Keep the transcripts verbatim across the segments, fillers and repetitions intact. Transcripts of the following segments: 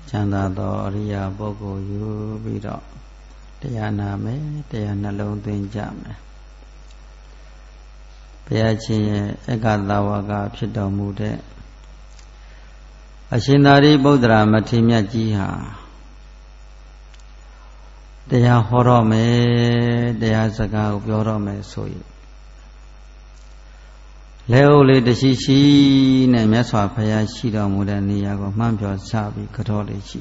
ချမ်းသာသောအရိယာပုဂ္ဂိုလ်ယူပြီးတော့တရားနာမယ်တရားနှလုံးသွင်းကြမယ်ဘုရားရှင်ရဲ့အက္ခသဝကဖြစ်တော်မူတဲ့အရှင်သာရိပုတ္တရာမထေရမြတ်ကြီးဟာတရားဟောတော့မယ်တရားစကားကိုပြောတော့မယ်ဆိုရင်လဲအိုလေးတရှိရှိနဲ့မြတ်စွာဘုရားရှိတော်မူတဲ့နေရာကိုမှန်းပြောချပြီးကြောလေးရှိ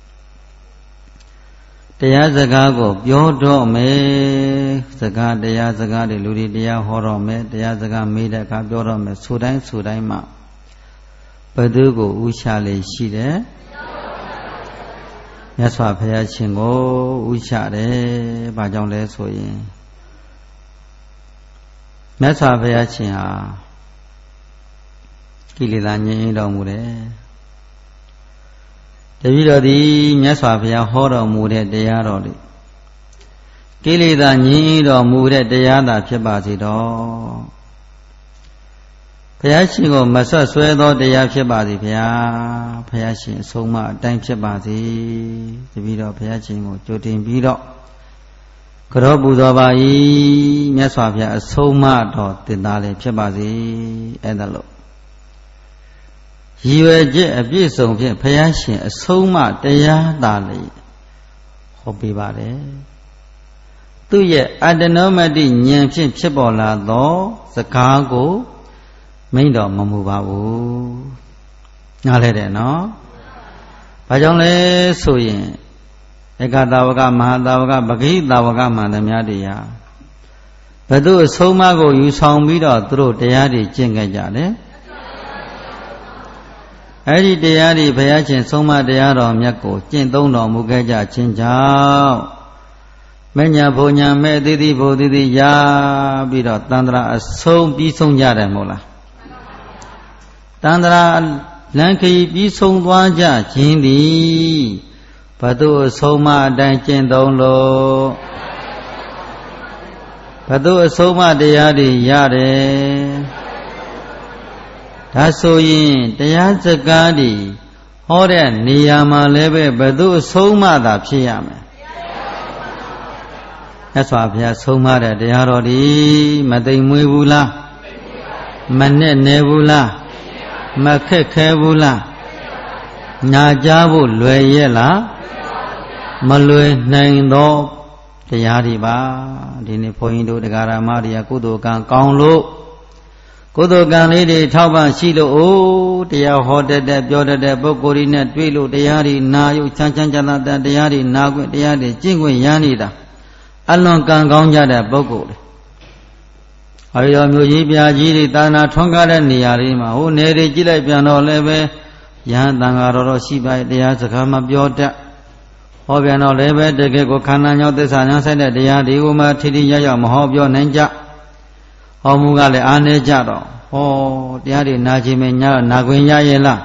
တရားစကားကိုပြောတော့မယ်စကားတရားစကားတွေလူတွေတရားဟောတော့မယ်တရားစကားမေးတဲ့အခါပြောတော့မယ်ဆိုတိုင်းဆိုတိုင်းမှာဘယ်သူကိုဥချလေးရှိတယ်မြတ်စွာဘုရားရှင်ကိုဥချတယ်ဘာကြောင့်လဲဆိုရင်မြတ်စွာဘုရားရှင်ဟာကိလေသာငြိမ်းတော်မူတယ်တပည့်တော်သည်မြတ်စွာဘုရားဟောတော်မူတဲ့တရားတော်လေးကိလေသာငြိမ်းတော်မူတဲ့တရားသာဖြစ်ပါစေတော့ဘုရားရှင်ကိုမဆွတ်ဆွဲသောတရားဖြစ်ပါစေဗျာဘုရားရှင်အဆုံးအမအတိုင်းဖြစ်ပါစေတပည့်တော်ဘုရားရှင်ကိုကြိုတင်ပြီးတော့ကြောပူဇော်ပါ၏မြတ်စွာဘုရားအဆုံးအမတော်တင်သားလည်းဖြစ်ပါစေအဲ့ဒါလို့ရည်ရွယ်ချက်အပြည့်စုံဖြင့်ဘုရားရှင်အဆုံးအမတရားသာလေဟောပေးပါတယ်သူရဲ့အတ္တနောမတိဉာဏ်ဖြင့်ဖြစ်ပေါ်လာသောစကားကိုမိန့်တော်မမူပါဘူးနားလဲတယ်နော်ဘာကြောင့်လဲဆိုရင်ဧကတာဝကမဟာတာဝကပဂိတာဝကမှန်သမျှတရားဘယ်သူအဆုံးအမကိုယူဆောင်ပြီးတော့သူတို့တရားတွေကျင့်ကြကြတယ်အဲ့ဒီတရားတွေဘုရားရှင်ဆုံးမတရားတော်မြတ်ကိုကျင့်သုံးတော်မူခဲ့ကြခြင်းကြောင့်မညာဘုံညာမဲ့တိတိဘုတိတိရပြီးတော့တန္တရာအဆုံးပြီးဆုံးကြတယ်မဟုတ်လားတန္တရာလမ်းခရီးပြီးဆုံးသွားကြခြင်းသည်ဘသူအဆုံးမအတိုင်းကျင့်သုံးလို့ဘသူအဆုံးမတရားတွေရတယ်ဒါဆိုရင်တရားစကားတွေဟောတဲ့နေရာမှာလည်းပဲဘသူအဆုံးမသာဖြစ်ရမယ်မြတ်စွာဘုရားဆုံးမတဲ့တရားတော်ဒီမသိမ်မွေးဘူးလားမနဲ့နေဘူးလားမခက်ခဲဘူးလားညာကြားဖို့လွယ်ရဲ့လားမလွယ်နိုင်သောတရားတွေပါဒီနေ့ဘုန်းကြီးတို့တရားဓမ္မတွေကကုသိုလ်ကံကောင်းလို့ကုသိုလ်ကံလေးတွေထောက်ပံ့ရှိလို့အိုးတရားဟောတတ်တဲ့ပြောတတ်တဲ့ပုဂ္ဂိုလ်တွေနဲ့တွေ့လို့တရားတွေနာယုတ်ချမ်းချမ်းချမ်းသာတဲ့တရားတွေနာခွင့်တရားတွေကျင့်ခွင့်ရနေတာအလွန်ကံကောင်းကြတဲ့ပုဂ္ဂိုလ်တွေအရိယာမျိုးကြီးပြာကြီးတွေတာနာထွန်းကားတဲ့နေရာလေးမှာဟိုနေတွေကြည့်လိုက်ပြန်တော့လည်းပဲယဟန်တန်ဃာတော်တော်ရှိပါရဲ့တရားစကားမပြောတတ်ဟောပြန်တော့လည်းပဲတကယ်ကိုခန္ဓာညောသစ္စာညောဆိုင်တဲ့တရားတွေကိုမှထိထိရောက်ရောက်မဟောပြောနိုင်ကြဟောမှုကလည်းအားနည်းကြတော့ဟောတရားတွေနာခြင်းပဲညာနာခွင့်ရရဲ့လား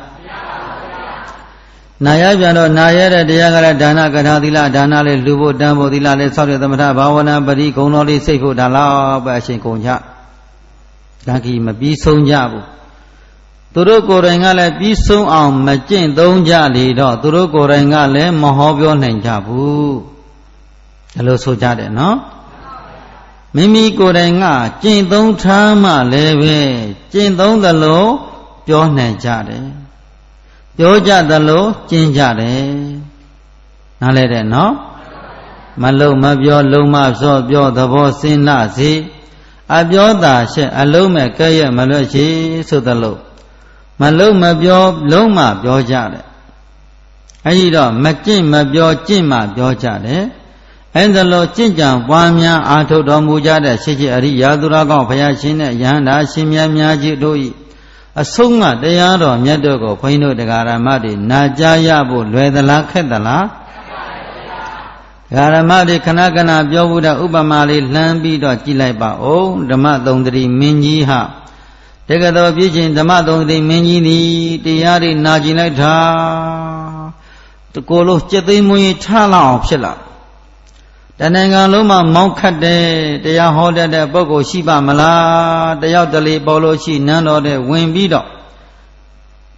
နာရပြန်တော့နာရတဲ့တရားကလည်းဒါနကထာသီလဒါနလေးလူဖို့တန်းဖို့သီလလေးဆောက်တဲ့သမထဘာဝနာပရိဂုဏတော်လေးစိတ်ဖို့ဒါလောက်ပဲအရှင်ကုန်ကြဒါကြီးမပြီးဆုံးကြဘူးသူတို့ကိုယ်တိုင်ကလည်းပြီးဆုံးအောင်မကျင့်သုံးကြလေတော့သူတို့ကိုယ်တိုင်ကလည်းမဟောပြောနိုင်ကြဘူးဒါလို့ဆိုကြတယ်နော်မိမိကိုယ်တိုင်ကကျင့်သုံးထားမှလည်းပဲကျင့်သုံးသလိုပြောနိုင်ကြတယ်ပြောကြသလိုကျင့်ကြတယ်နားလဲတယ်နော်မလုံးမပြောလုံးမစောပြောသဘောစဉ်းနာစေအပြောတာရှက်အလုံးမဲ့ကဲ့ရဲ့မလွတ်ရှိဆိုသလိုမလုံးမပြောလုံးမပြောကြတယ်အဲဒီတော့မကျင့်မပြောကျင့်မှပြောကြတယ်အဲဒါလိုကျင့်ကြံပွားများအားထုတ်တော်မူကြတဲ့ရှိရှိအရိယာသူတော်ကောင်းဘုရားရှင်နဲ့ယဟန္တာရှင်မြတ်များကြီးတို့၏အဆုံးမတရားတော်မြတ်တို့ကိုဘုန်းကြီးတို့တရားဓမ္မတွေနာကြားရဖို့လွယ်သလားခက်သလားတရားဓမ္မတွေခဏခဏပြောဘူးတဲ့ဥပမာလေးလှမ်းပြီးတော့ကြည့်လိုက်ပါဦးဓမ္မသုံးတရီမင်းကြီးဟာတကယ်တော့ပြည့်ချင်းဓမ္မသုံးတရီမင်းကြီးသည်တရားတွေနာကျင်လိုက်တာတကိုယ်လုံးစက်သိမ်းမွေးထလောက်အောင်ဖြစ်လာတဏ္ဍာန်လုံးမှာမောင်းခတ်တယ်တရားဟောတတ်တဲ့ပုဂ္ဂိုလ်ရှိပါမလားတယောက်တလေပေါ်လို့ရှိနန်းတော်တဲ့ဝင်ပြီးတော့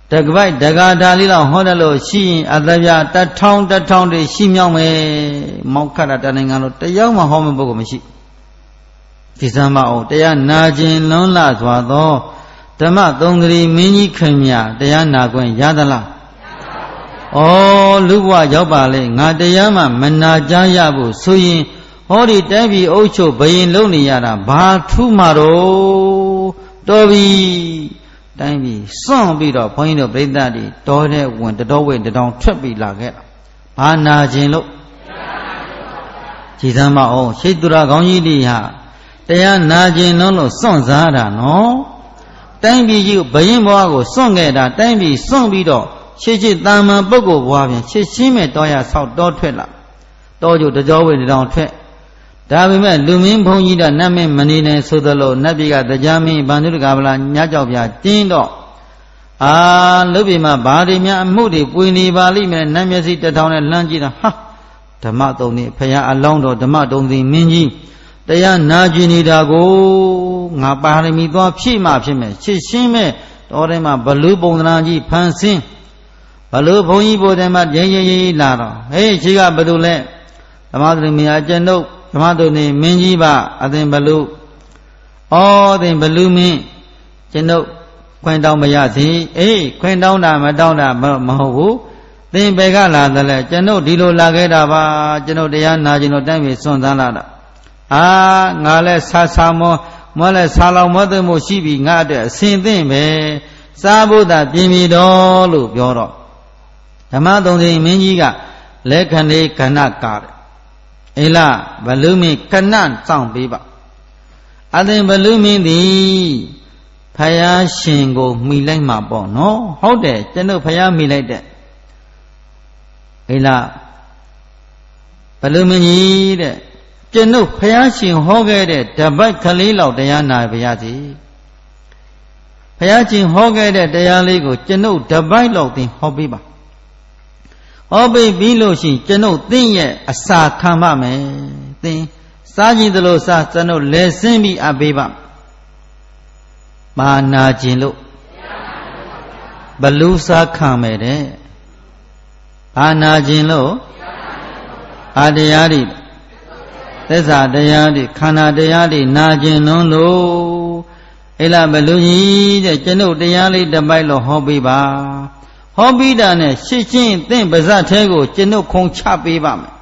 တကပိုက်တကားဒါလေးလောက်ဟောတယ်လို့ရှိရင်အတပြာတထောင်တထောင်တွေရှိမြောက်မယ်မောက်ခတ်တာတနိုင်ငံလို့တရားမှဟောမပုဂ္ဂိုလ်မရှိဒီစမ်းမအောင်တရားနာခြင်းလွန်းလာစွာသောဓမ္မသုံးဂရီမင်းကြီးခင်မြတရားနာခွင့်ရသလားဩလူဘဝရောက်ပါလေငါတရားမှမနာကြရဘူးဆိုရင်ဟောဒီတိုင်းပြည်အုပ်ချုပ်ဘယင်လုံးနေရတာဘာထူးမှာတော့တော်ပြီတိုင်းပြည်စွန့်ပြီးတော့ဘုန်းကြီးတို့ပြိဿတွေတော်တဲ့ဝင်တတော်ဝင်တတော်ထွက်ပြီးလာခဲ့တာဘာနာခြင်းလို့ကြည်သမ်းမအောင်ရှိတ်သူရကောင်းကြီးတွေဟာတရားနာခြင်းလုံးလို့စွန့်စားတာနော်တိုင်းပြည်ကြီးဘယင်ဘဝကိုစွန့်ခဲ့တာတိုင်းပြည်စွန့်ပြီးတော့ရှေ့ရှေ့တာမန်ပုဂ္ဂိုလ်ဘဝပြန်ရှေ့ရှင်းမဲ့တော်ရဆောက်တော်ထွက်လာတော်ကြတကြောဝိတတောင်ထွက်ဒါပေမဲ့လူမင်းဘုန်းကြီးကနတ်မင်းမနေနိုင်ဆိုသလိုနတ်ပြည်ကတရားမင်းဗန္ဓုတကဗလာညကြောက်ပြတင်းတော့အာလူပြည်မှာဘာတွေများအမှုတွေပွေနေပါလိမ့်မယ်နတ်မျက်စိတထောင်နဲ့လှမ်းကြည့်တာဟာဓမ္မတုံနေဖရာအလောင်းတော်ဓမ္မတုံစီမင်းကြီးတရားနာကျင်နေတာကိုငါပါရမီသွားဖြည့်မှဖြစ်မယ်ရှင်းရှင်းမဲ့တော်ထဲမှာဘလူပုံသဏ္ဍာန်ကြီးဖန်ဆင်းဘလူဘုန်းကြီးဘုရားမှာရင်းရင်းရင်းလာတော့ဟေးရှိကဘယ်သူလဲဓမ္မတုံမင်းအကျဉ်တို့ဓမ္မတုံနေမင်းကြီးပါအသင်ဘလူဩအသင်ဘလူမင်းကျွန်ုပ်ခွင့်တောင်းမရစီအေးခွင့်တောင်းတာမတောင်းတာမဟုတ်ဘူးသင်ဘယ်ကလာတယ်လဲကျွန်ုပ်ဒီလိုလာခဲ့တာပါကျွန်ုပ်တရားနာကျွန်ုပ်တိုင်းပြည်စွန့်စားလာတာအာငါလဲဆာဆာမောမောလဲဆာလောင်မောသိမှုရှိပြီငါအတွက်အစဉ်သင့်ပဲစားဖို့သာပြင်ပြီတော်လို့ပြောတော့ဓမ္မတုံစီမင်းကြီးကလက်ခံလေးခဏကားတယ်အေလာဘလူမင်းခဏစောင့်ပေးပါအသင်ဘလူမင်းသည်ဖယားရှင်ကိုမှီလိုက်မှာပေါ့နော်ဟုတ်တယ်ကျွန်တော်ဖယားမှီလိုက်တဲ့အေလာဘလူမင်းကြီးတဲ့ကျွန်ုပ်ဖယားရှင်ဟောခဲ့တဲ့တပိုက်ကလေးလောက်တရားနာပါရစေဖယားရှင်ဟောခဲ့တဲ့တရားလေးကိုကျွန်ုပ်တပိုက်လောက်သင်ဟောပေးပါဟောပေးပြီးလို့ရှိရင်ကျွန်ုပ်သင်ရဲ့အစာခံပါမယ်သင်စားကြည့်သလိုစားကျွန်ုပ်လဲဆင်းပြီးအပ်ပေးပါမာနာခြင်းလို့ဘလူစားခံမယ်တဲ့ဘာနာခြင်းလို့ဘာတရားတွေသစ္စာတရားတွေခန္ဓာတရားတွေနာကျင်လွန်းလို့အဲ့လားဘလူကြီးတဲ့ကျွန်ုပ်တရားလေးတစ်ပိုက်လို့ဟောပေးပါဟောပြီးတာနဲ့ရှင်းရှင်းသင်ပါဇတ်ထဲကိုကျွန်ုပ်ခုံချပေးပါမယ်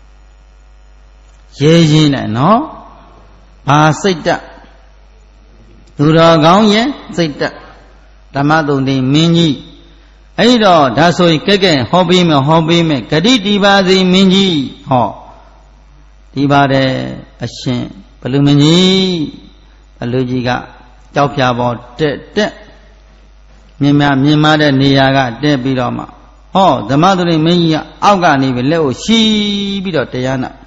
ရေးရင်းနဲ့နော်ဘာစိတ်တက်သူတော်ကောင်းရဲ့စိတ်တက်ဓမ္မတုံတိမင်းကြီးအဲ့တော့ဒါဆိုရင်ကဲကဲဟောပေးမယ်ဟောပေးမယ်ဂတိတီပါစီမင်းကြီးဟောဒီပါတဲ့အရှင်ဘလူမင်းကြီးဘလူကြီးကကြောက်ဖြာပေါ်တက်တက်မြင်မမြင်မတဲ့နေရာကတက်ပြီးတော့မှဟောဓမ္မတုရိမင်းကြီးကအောက်ကနေပြီးလက်ကိုရှီးပြီးတော့တရားနာ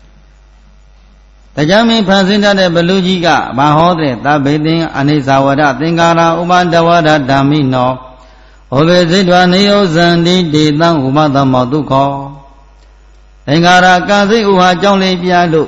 တရားမင်းဖန်ဆင်းတတ်တဲ့ဘလူကြီးကဘာဟောတဲ့သဗ္ဗေသင်အနိစ္စဝရသင်္ကာရဥပဒဝရဓမ္မိနောဩဘေဇိတဝနေယဇန္တိတေတံဥပသမောဒုက္ခောသင်္ကာရကံစိတ်ဥဟာကြောင့်လေးပြလို့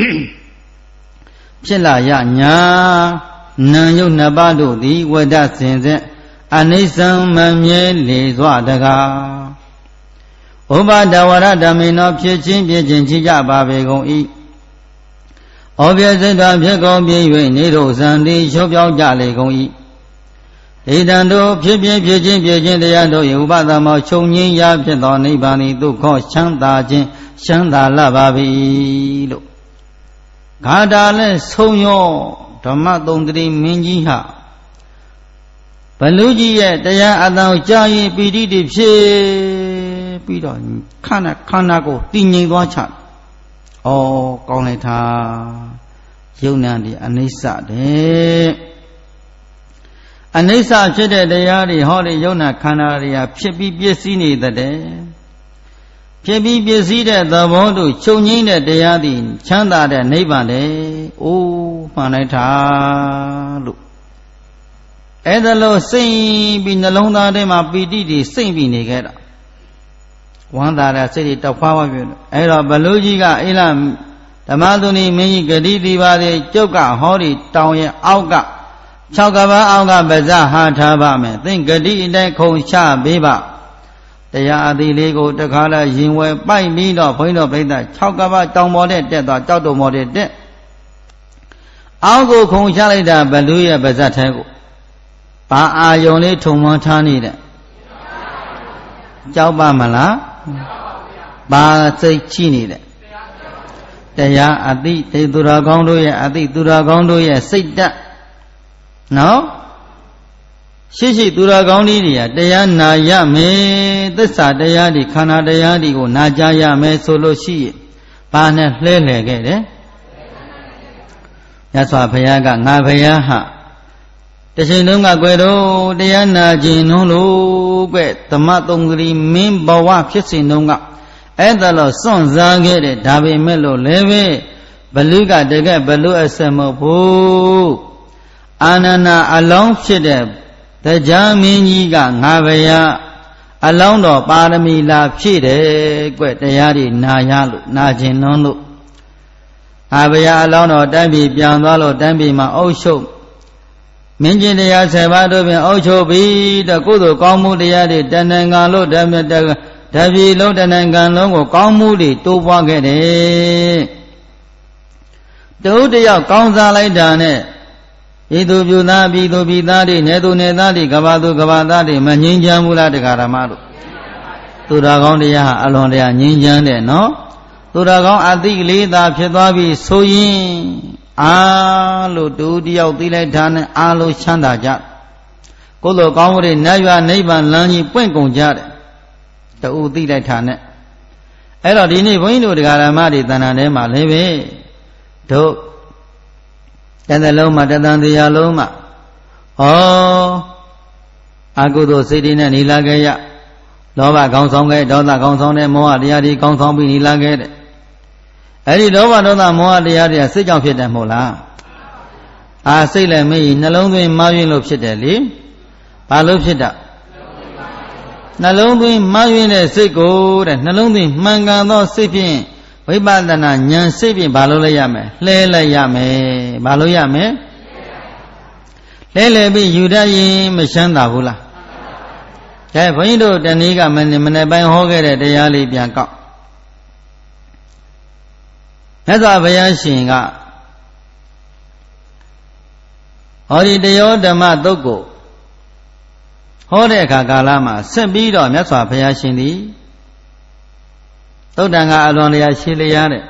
ဖြစ်လာရညာနာယုတ်နှစ်ပါးတို့သည်ဝဒစင်ဆက်အနိစ္စံမမြဲလေစွာတကားဥပဒဝရဓမ္မိနောဖြစ်ချင်းဖြစ်ချင်းချကြပါပေကုန်၏ဩပြစိတ်တော်ဖြစ်ကုန်ပြည့်၍နေတို့ဇံတိချုပ်ပြောင်းကြလေကုန်၏ဣဒံတို့ဖြစ်ဖြစ်ဖြစ်ချင်းဖြစ်ချင်းတရားတို့၏ဥပဒမောချုပ်ငင်းရာဖြစ်သောနိဗ္ဗာန်၏ဒုက္ခချမ်းသာခြင်းချမ်းသာလာပါပြီလို့ဂါထာနဲ့ဆုံးရောဓမ္မသုံးတိမင်းကြီးဟာဘလူကြီးရဲ့တရားအတောင်ကြားရင်ပီတိတွေဖြစ်ပြီးတော့ခန္ဓာခန္ဓာကိုတည်ငြိမ်သွားချ။ဩကောင်းလိုက်တာယုံနာဒီအနိစ္စတဲ့။အနိစ္စဖြစ်တဲ့တရားတွေဟောဒီယုံနာခန္ဓာတွေကဖြစ်ပြီးပြည့်စည်နေတဲ့ဖြစ်ပြီးပြည့်စည်တဲ့သဘောတို့ချုပ်ငိမ့်တဲ့တရားသည်ချမ်းသာတဲ့နိဗ္ဗာန်တဲ့။အိုးမှန်လိုက်တာလို့အဲ့ဒါလို့စိတ်ပြီးနှလုံးသားထဲမှာပီတိတွေစိတ်ပြီးနေခဲ့တာဝမ်းသာတဲ့စိတ်တွေတောက်ဖွားဖွားပြည့်အဲ့တော့ဘလူကြီးကအိလာဓမ္မသူနီမင်းကြီးဂတိတိပါတွေကျုပ်ကဟောဒီတောင်ရဲ့အောက်က၆ကဘာအောက်ကပါဇက်ဟာထားပါမယ်သင်ဂတိအတိုင်းခုံချပေးပါတရားအသီးလေးကိုတခါလဲရင်ဝယ်ပိုက်ပြီးတော့ဘုန်းကြီးတို့ပြိဿ၆ကဘာတောင်ပေါ်တဲ့တက်သွားကြောက်တုံပေါ်တဲ့တက်အောက်ကိုခုံချလိုက်တာဘလူရဲ့ပါဇက်ထဲကိုဘာအာယုံလေးထုံမွန်းထားနေတဲ့ကြောက်ပါမလားဘာစိတ်ချိနေတဲ့တရားအသည့်တေသူတော်ကောင်းတို့ရဲ့အသည့်သူတော်ကောင်းတို့ရဲ့စိတ်ဓာတ်နော်ရှိရှိသူတော်ကောင်းကြီးတွေကတရားနာရမယ်သစ္စာတရားတွေခန္ဓာတရားတွေကိုနာကြားရမယ်ဆိုလို့ရှိရင်ဘာနဲ့လှဲလှယ်ခဲ့တယ်မြတ်စွာဘုရားကငါဘုရားဟာတချိန်လုံးကကွယ်တော့တရားနာခြင်းနှုံးလို့ကွသမသုံးကလေးမင်းဘဝဖြစ်စဉ်တုန်းကအဲ့ဒါလို့စွန့်စားခဲ့တယ်ဒါပေမဲ့လို့လည်းပဲဘလူကတကယ်ဘလူအစမဖို့အာနန္ဒအလောင်းဖြစ်တဲ့တရားမင်းကြီးကငါဘုရားအလောင်းတော်ပါရမီလာဖြည့်တယ်ကွတရားတွေနာရလို့နာခြင်းနှုံးလို့ငါဘုရားအလောင်းတော်တန်းပြီပြန်သွားလို့တန်းပြီမှာအုပ်ချုပ်မင်းကြီးတရားဆယ်ပါးတို့ဖြင့်အုပ်ချုပ်ပြီးတော့ကုသိုလ်ကောင်းမှုတရားတွေတဏ္ဍငါလို့ဓမ္မတတပြည်လုံးတဏ္ဍကံလုံးကိုကောင်းမှုတွေတိုးပွားခဲ့တယ်တူတယောက်ကောင်းစားလိုက်တာနဲ့ဤသူပြုသားပြည်သူပြည်သားတွေနေသူနေသားတွေကဘာသူကဘာသားတွေမငြိမ်းချမ်းဘူးလားတရားဓမ္မတို့သူတော်ကောင်းတရားဟာအလွန်တရာငြိမ်းချမ်းတယ်နော်သူတော်ကောင်းအသိကလေးသာဖြစ်သွားပြီဆိုရင်အားလို့တူတယောက်သိလိုက်တာနဲ့အားလို့ချမ်းသာကြကိုယ်လိုကောင်းမှုတွေနတ်ရွာနိဗ္ဗာန်လမ်းကြီးပွင့်ကုန်ကြတယ်တူသိလိုက်တာနဲ့အဲ့တော့ဒီနေ့ဘုန်းကြီးတို့တရားဓမ္မတွေတဏ္ဍာထဲမှာလည်းပဲတို့တန်တဲ့လုံးမှာတသံတရားလုံးမှာဩအကုသိုလ်စိတ်တွေနဲ့နေလာခဲ့ရလောဘကောင်းဆောင်ခဲ့ဒေါသကောင်းဆောင်တဲ့မောဟတရားတွေကောင်းဆောင်ပြီးနေလာခဲ့တဲ့အဲ့ဒီလောဘဒေါသမောဟတရားတွေကစိတ်ကြောင့်ဖြစ်တယ်မဟုတ်လားအာစိတ်လည်းမေးနှလုံးသွင်းမှားယွင်းလို့ဖြစ်တယ်လေဘာလို့ဖြစ်တာနှလုံးသွင်းမှားယွင်းတဲ့စိတ်ကိုတဲ့နှလုံးသွင်းမှန်ကန်သောစိတ်ဖြင့်ဝိပဿနာဉာဏ်စိတ်ဖြင့်ဘာလို့လဲရမယ်လှဲလိုက်ရမယ်ဘာလို့ရမယ်လှဲလဲပြီးယူတတ်ရင်မချမ်းသာဘူးလားကဲဘုန်းကြီးတို့တနေ့ကမနေ့မနေ့ပိုင်းဟောခဲ့တဲ့တရားလေးပြန်ကောက်မြတ်စွာဘုရားရှင်ကဟောဒီတရားဓမ္မသုတ်ကိုဟောတဲ့အခါကာလမှာဆက်ပြီးတော့မြတ်စွာဘုရားရှင်သည်သုတ်တန်ကအလွန်လျာရှည်လျားတဲ့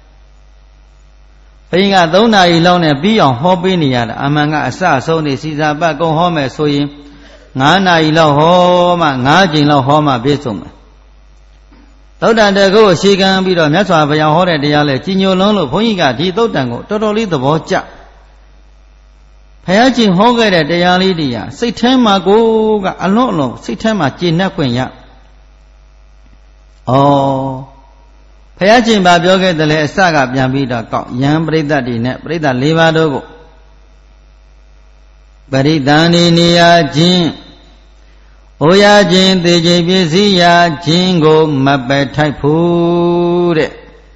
ဘုရင်ကသုံးနာရီလောက်နဲ့ပြီးအောင်ဟောပေးနေရတာအမှန်ကအစအဆုံးနေစီစာပတ်ကုံဟောမယ်ဆိုရင်ငါးနာရီလောက်ဟောမှငါးကြိမ်လောက်ဟောမှပြည့်စုံမယ်သုတ်တန်တကုတ်ကိုရှေးကမ်းပြီးတော့မြတ်စွာဘုရားဟောတဲ့တရားလဲကြီးညိုလုံးလို့ဘုန်းကြီးကဒီသုတ်တန်ကိုတော်တော်လေးသဘောကျဘုရားရှင်ဟောခဲ့တဲ့တရားလေးတွေဟာစိတ်ထဲမှာကိုကအလွန်အလွန်စိတ်ထဲမှာကျေနပ်ခွင့်ရဩဘုရားရှင်ဘာပြောခဲ့တယ်လဲအစကပြန်ပြီးတော့ကောက်ယံပရိသတ်တွေနဲ့ပရိသတ်၄ပါးတို့ကိုပရိသန္တိနေရာချင်းအိုရခြင်းသေခြင်းပစ္စည်းရာခြင်းကိုမပယ်ထိုက်ဘူးတဲ့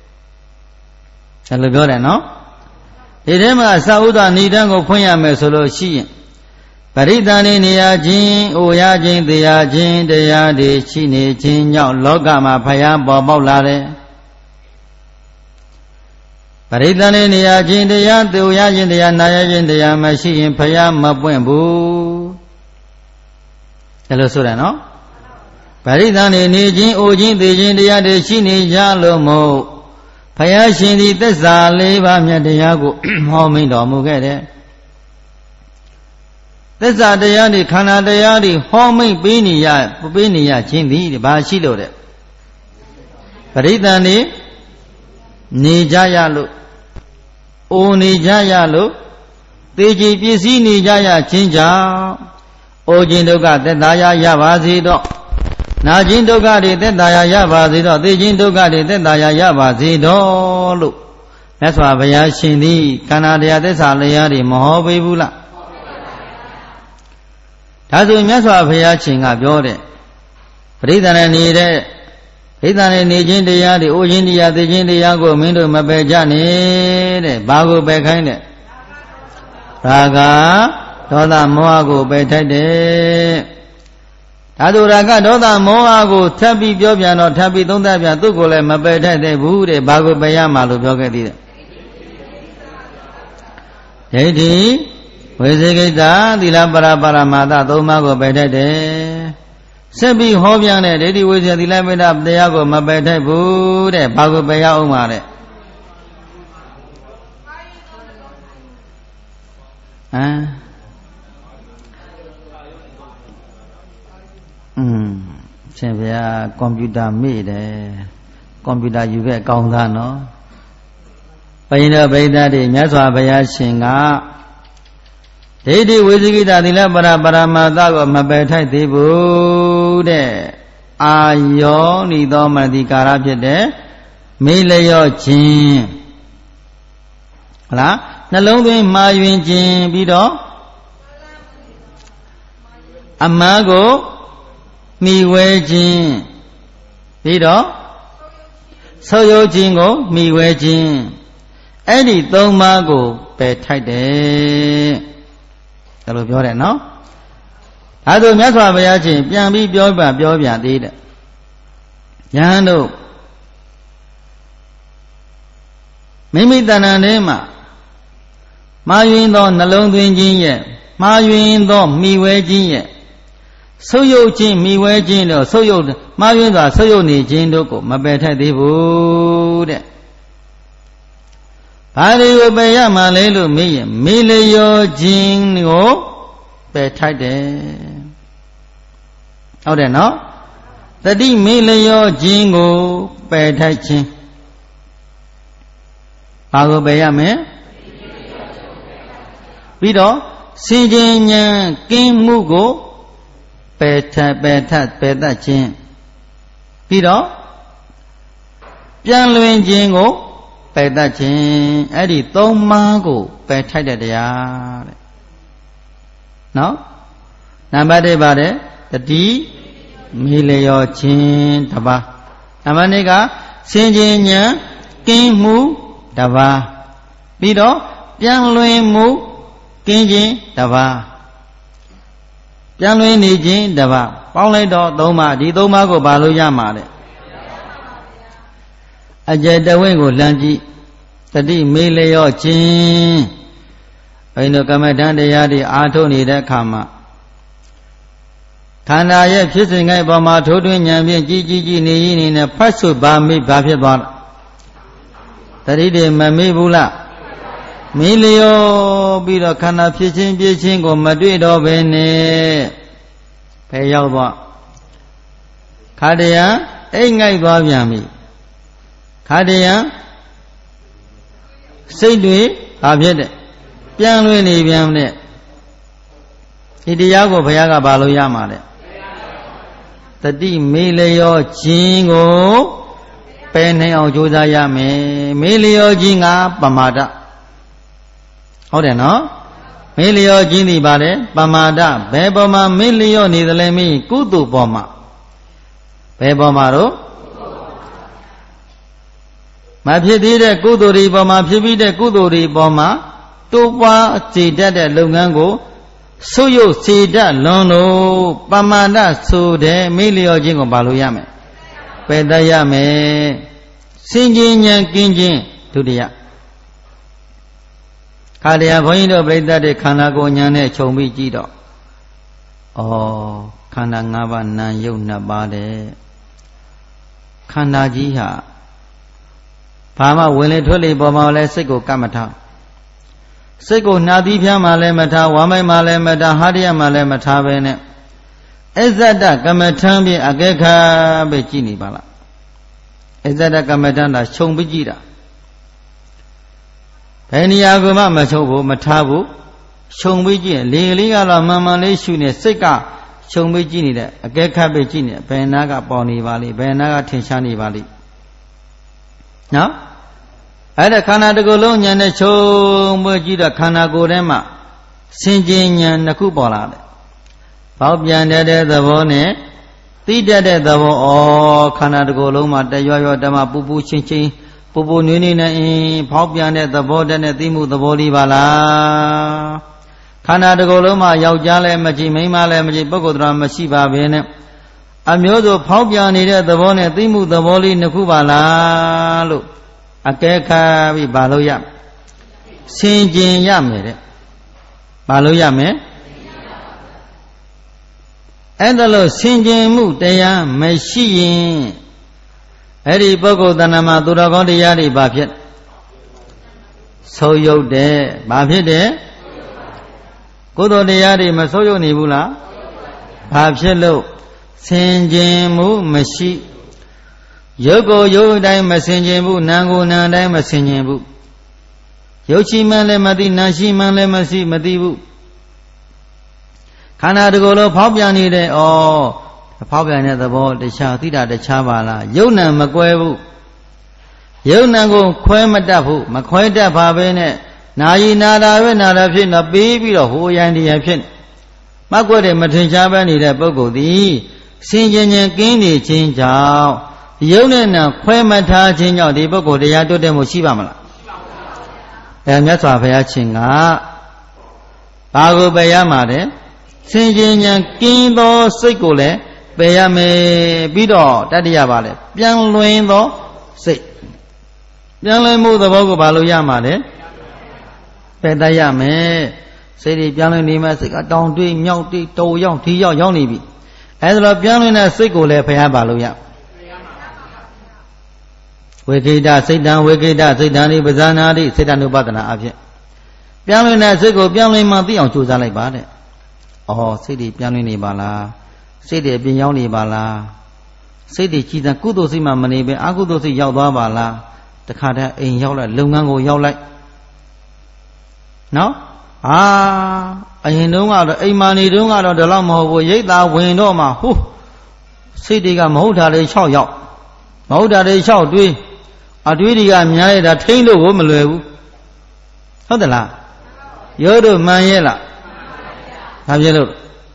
အဲ့လိုပြောတယ်နော်ဒီထဲမှာသာဥဒ္ဒဏိဒံကိုဖွင့်ရမယ်ဆိုလို့ရှိရင်ပရိသန္တိနေရာချင်းအိုရခြင်းသေရခြင်းတရားတွေရှိနေခြင်းကြောင့်လောကမှာဖယားပေါ်ပေါက်လာတယ်ပရိသန္တိနေရာချင်းတရားသေရခြင်းတရားနာရခြင်းတရားမရှိရင်ဖယားမပွင့်ဘူးအဲ့လိုဆိုတာနော်ပရိသန္တိနေခြင်းအိုခြင်းသေခြင်းတရားတွေရှိနေကြလို့မို့ဘုရားရှင်သည်သစ္စာလေးပါးမြတ်တရားကိုဟောမိန်တော်မူခဲ့တယ်သစ္စာတရားတွေခန္ဓာတရားတွေဟောမိန်ပေးနေရပေးနေရခြင်းသည်ဘာရှိလို့တဲ့ပရိသန္တိနေကြရလို့အိုနေကြရလို့သေခြင်းပစ္စည်းနေကြရခြင်းကြောင့်အိုခြင်းဒုက္ခသက်သာရရပါစေတော့နာခြင်းဒုက္ခတွေသက်သာရရပါစေတော့သိခြင်းဒုက္ခတွေသက်သာရရပါစေတော့လို့မြတ်စွာဘုရားရှင်သည်ခန္ဓာတရားသစ္စာတရားတွေမဟောပေးဘူးလားဒါဆိုမြတ်စွာဘုရားရှင်ကပြောတဲ့ပရိသန္တိနေတဲ့ပရိသန္တိနေခြင်းတရားတွေအိုခြင်းတရားသိခြင်းတရားကိုမင်းတို့မပယ်ကြနဲ့တဲ့ဘာကိုပယ်ခိုင်းတဲ့ရာဂဒေါသမောဟကိုပယ်ထိုက်တယ်ဓာတုရာဂဒေါသမောဟကိုထပ်ပြီးပြောပြန်တော့ထပ်ပြီးသုံးသပ်ပြန်သူ့ကိုလည်းမပယ်ထိုက်သေးဘူးတဲ့ဘာကိုပယ်ရမှာလို့ပြောခဲ့သေးတယ်ဒိဋ္ဌိဝိသေကိစ္စသီလပရပါရမာသသုံးပါးကိုပယ်ထိုက်တယ်ဆက်ပြီးဟောပြန်တဲ့ဒိဋ္ဌိဝိသေသီလပိဋကတရားကိုမပယ်ထိုက်ဘူးတဲ့ဘာကိုပယ်ရအောင်ပါတဲ့ဟမ်อืมရှင်ဗျာကွန်ပျူတာမေ့တယ်ကွန်ပျူတာယူခဲ့အကောင်းသားနော်ဘိညာဗိဒ္ဓတွေမြတ်စွာဘုရားရှင်ကဒိဋ္ဌိဝိသေကိတသီလပရပရမာသကိုမပယ်ထိုက်သေးဘူးတဲ့အာယောနိသောမတိကာရဖြစ်တဲ့မေးလျော့ခြင်းဟလားနှလုံးသွင်းမှားယွင်းခြင်းပြီးတော့အမှားကိုမိဝဲခြင်းပြီးတော့ဆုပ်ယုပ်ခြင်းကိုမိဝဲခြင်းအဲ့ဒီသုံးပါးကိုပယ်ထိုက်တယ်ဒါလိုပြောတယ်နော်ဒါဆိုမြတ်စွာဘုရားရှင်ပြန်ပြီးပြောပြပြောပြသေးတယ်ယဟန်တို့မိမိတဏ္ဍာထဲမှာမှားယွင်းသောနှလုံးသွင်းခြင်းရဲ့မှားယွင်းသောမိဝဲခြင်းရဲ့ဆုပ်ယုပ်ခြင်းမိဝဲခြင်းတို့ဆုပ်ယုပ်မှားယွင်းစွာဆုပ်ယုပ်နေခြင်းတို့ကိုမပယ်ထိုက်သေးဘူးတဲ့ဘာတွေကိုပယ်ရမှာလဲလို့မေးရင်မေးလျောခြင်းကိုပယ်ထိုက်တယ်ဟုတ်တယ်နော်တတိမေးလျောခြင်းကိုပယ်ထိုက်ခြင်းဘာကိုပယ်ရမလဲပြီးတော့စင်ကြင်ဉာဏ်ကင်းမှုကိုပယ်ထပယ်ထပယ်တတ်ခြင်းပြီးတော့ပြန်လွင်ခြင်းကိုပယ်တတ်ခြင်းအဲ့ဒီသုံးပါးကိုပယ်ထိုက်တဲ့တရားတဲ့နော်နံပါတ်တစ်ပါတယ်တတိမေလျောခြင်းတစ်ပါးနံပါတ်နှစ်ကစင်ကြင်ဉာဏ်ကင်းမှုတစ်ပါးပြီးတော့ပြန်လွင်မှုကင်းခြင်းတစ်ပါးပြန်လွင်နေခြင်းတစ်ပါးပေါင်းလိုက်တော့သုံးပါးဒီသုံးပါးကိုဘာလို့ရမှာလဲအကျတဝိကိုလမ်းကြည့်တတိမေလျော့ခြင်းဘယ်လိုကမ္မဋ္ဌာန်းတရားတွေအားထုတ်နေတဲ့အခါမှာခန္ဓာရဲ့ဖြစ်စဉ်တိုင်းပေါ်မှာထိုးထွင်းဉာဏ်ဖြင့်ကြည်ကြည်ကြည်နေရင်းနေနဲ့ဖတ်ဆွပါမိဘာဖြစ်သွားလဲတတိတွေမမေ့ဘူးလားမေလျော့ပြီးတော့ခန္ဓာဖြစ်ခြင်းပြည့်ခြင်းကိုမတွေ့တော့ဘဲနဲ့ဖယ်ရောက်သွားခါတရံအိတ်ငိုက်သွားပြန်ပြီခါတရံစိတ်တွေဘာဖြစ်တဲ့ပြန်လွင်နေပြန်တဲ့ဒီတရားကိုဘုရားကဘာလို့ရမှာလဲတတိမေလျောခြင်းကိုပယ်နိုင်အောင်ကြိုးစားရမယ်မေလျောခြင်းကပမာဒဟုတ်တယ်နော်မေလျောခြင်းဒီပါတယ်ပမာဒဘယ်ပေါ်မှာမေလျောနေသလဲမင်းကုသိုလ်ပေါ်မှာဘယ်ပေါ်မှာတော့မဖြစ်သေးတဲ့ကုသိုလ်တွေပေါ်မှာဖြစ်ပြီးတဲ့ကုသိုလ်တွေပေါ်မှာတိုးပွားစေတတ်တဲ့လုပ်ငန်းကိုဆုပ်ယုပ်စေတတ်လွန်လို့ပမာဒဆိုတဲ့မေလျောခြင်းကိုဘာလို့ရမလဲပယ်တတ်ရမယ်စင်ကြင်ဉာဏ်ကင်းခြင်းဒုတိယခါတရားဘုန်းကြီးတို့ပြိဿတဲ့ခန္ဓာကိုယ်ဉာဏ်နဲ့ခြုံပြီးကြည့်တော့ဩခန္ဓာ၅ပါးနာမ်ယုတ်နှစ်ပါးတဲ့ခန္ဓာကြီးဟာဘာမှဝင်လေထွက်လေပေါ်မှာလဲစိတ်ကိုကပ်မထားစိတ်ကိုနှာသီးဖြန်းမှလည်းမထားဝမ်းမိုက်မှလည်းမထားဟာရယမှလည်းမထားပဲနဲ့အစ္ဆဒကမ္မထံဖြင့်အကဲခါပဲကြည့်နေပါလားအစ္ဆဒကမ္မထံတာခြုံပြီးကြည့်တာဘယ်နေရာကမှမချုပ်ဘူးမထားဘူးခြုံပြီးကြည့်လေကလေးကတော့မှန်မှန်လေးရှုနေစိတ်ကခြုံပြီးကြည့်နေတဲ့အကဲခါပဲကြည့်နေဘယ်နာကပေါ်နေပါလိဘယ်နာကထင်ရှားနေပါလိနော်အဲ့ဒါခန္ဓာတစ်ခုလုံးဉာဏ်နဲ့ချုံပွေးကြည့်တော့ခန္ဓာကိုယ်ထဲမှာစင်ကြင်ဉာဏ်နှစ်ခုပေါ်လာတယ်။ပေါက်ပြန်တဲ့သဘောနဲ့သိတတ်တဲ့သဘောဩခန္ဓာတစ်ခုလုံးမှာတရွရွတမပူပူချင်းချင်းပူပူနွေးနွေးနဲ့အင်းပေါက်ပြန်တဲ့သဘောတည်းနဲ့သိမှုသဘောလေးပါလားခန္ဓာတစ်ခုလုံးမှာယောက်ျားလည်းမရှိမိန်းမလည်းမရှိပုဂ္ဂိုလ်တော်မရှိပါဘဲနဲ့အမျိုးစုဖောက်ပြန်နေတဲ့သဘောနဲ့သိမှုသဘောလေးနှစ်ခုပါလားလို့အကဲခတ်ပြီးဘာလို့ရဆင်ခြင်ရမယ်တဲ့ဘာလို့ရမယ်အဲ့ဒါလို့ဆင်ခြင်မှုတရားမရှိရင်အဲ့ဒီပုဂ္ဂိုလ်တဏ္ဍာမှာသူတော်ကောင်းတရားတွေဘာဖြစ်ဆုံးယုတ်တယ်ဘာဖြစ်တယ်ကုသိုလ်တရားတွေမဆုံးယုတ်နေဘူးလားဘာဖြစ်လို့ဆင်ခြင်မှုမရှိရုပ်ကိုရုပ်တိုင်းမဆင်ခြင်ဘူးနာမ်ကိုနာမ်တိုင်းမဆင်ခြင်ဘူးရုပ်ရှိမှလည်းမသိနာမ်ရှိမှလည်းမရှိမသိဘူးခန္ဓာတစ်ခုလုံးဖောက်ပြန်နေတယ်ဩဖောက်ပြန်တဲ့သဘောတခြားသိတာတခြားပါလားယုံနာမကွဲဘူးယုံနာကိုခွဲမတတ်ဘူးမခွဲတတ်ပါပဲနဲ့နာယီနာတာပဲနာတာဖြစ်တော့ပြီးပြီးတော့ဟိုရန်တရားဖြစ်မကွက်တယ်မထင်ရှားပဲနေတဲ့ပုဂ္ဂိုလ်သည်စင်ကြင်ကြင်ကင်းနေခြင်းကြောင့်ယုံနဲ့နာခွဲမထားခြင်းကြောင့်ဒီပုဂ္ဂိုလ်တရားတိုးတက်မှုရှိပါမလားရှိပါဘူးဗျာအဲမြတ်စွာဘုရားရှင်ကဘာကိုပယ်ရမှာလဲစင်ကြင်ကြင်ကင်းသောစိတ်ကိုလည်းပယ်ရမယ်ပြီးတော့တတ္တိယပါလေပြန်လွင်သောစိတ်ပြန်လွင်မှုသဘောကိုဘာလို့ရမှာလဲပယ်တတ်ရမယ်စိတ်တွေပြန်လွင်နေမှစိတ်ကတောင်တွေးမြောက်တွေးတောရောက်ဒီရောက်ရောက်နေပြီအဲဒါတော့ပြန်လွင်တဲ့စိတ်ကိုလည်းဖျားပါလို့ရဝေခိတစိတ်တံဝေခိတစိတ်တံဒီပဇာနာတိစိတ်တ ानु ပဒနာအဖြစ်ပြန်လွင်တဲ့စိတ်ကိုပြန်လွင်မှသိအောင်ကြိုးစားလိုက်ပါတဲ့ဩစိတ်တွေပြန်လွင်နေပါလားစိတ်တွေပြင်ရောက်နေပါလားစိတ်တွေကြည်စံကုသိုလ်စိတ်မှမနေပဲအကုသိုလ်စိတ်ရောက်သွားပါလားတခါတည်းအိမ်ရောက်လိုက်လုပ်ငန်းကိုရောက်လိုက်နော်အာအရင်တုန်းကတော့အိမ်မာနေတုန်းကတော့ဒီလောက်မဟုတ်ဘူးရိတ်သားဝင်တော့မှဟူးစိတ်တွေကမဟုတ်တာတွေ၆ရောက်မဟုတ်တာတွေ၆တွေးအတွေးတွေကများရတာထိမ့်လို့ကိုမလွယ်ဘူးဟုတ်သလားရိုးတို့မှန်ရဲ့လားဘာဖြစ်လို့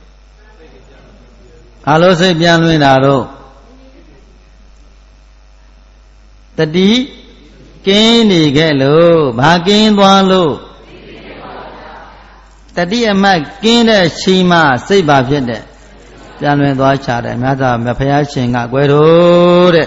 ဘာလို့စိတ်ပြန်လွင်တာတော့တတိကင်းနေခဲ့လို့ဘာကင်းသွားလို့တတိအမတ်ကင်းတဲ့ချိန်မှစိတ်ပါဖြစ်တဲ့ပြန်လွင်သွားချတယ်မြတ်စွာဘုရားရှင်ကကွယ်တော်တဲ့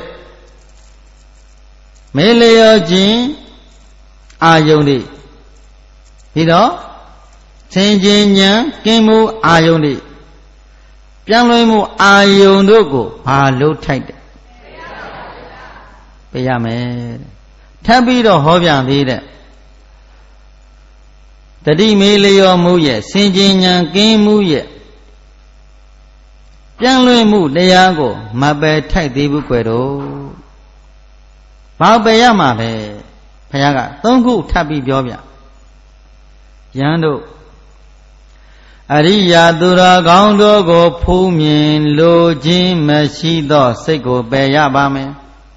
မေလျောခြင်းအာယုန်တွေပြီးတော့သင်္ကြင်ဉာဏ်ကင်းမှုအာယုန်တွေပြန်လွင်မှုအာယုန်တို့ကိုဘာလို့ထိုက်တယ်ပြရမယ်ထပ်ပြီးတော့ဟောပြန်သေးတဲ့တတိမေလျောမှုရဲ့စင်ကြင်ဉာဏ်ကင်းမှုရဲ့ပြန်လွင်မှုတရားကိုမပယ်ထိုက်သေးဘူးကွယ်တော့ဘာပယ်ရမှာလဲဘုရားကသုံးခုထပ်ပြီးပြောပြယံတို့အရိယာသူတော်ကောင်းတို့ကိုဖူးမြင်လိုခြင်းမရှိသောစိတ်ကိုပယ်ရပါမယ်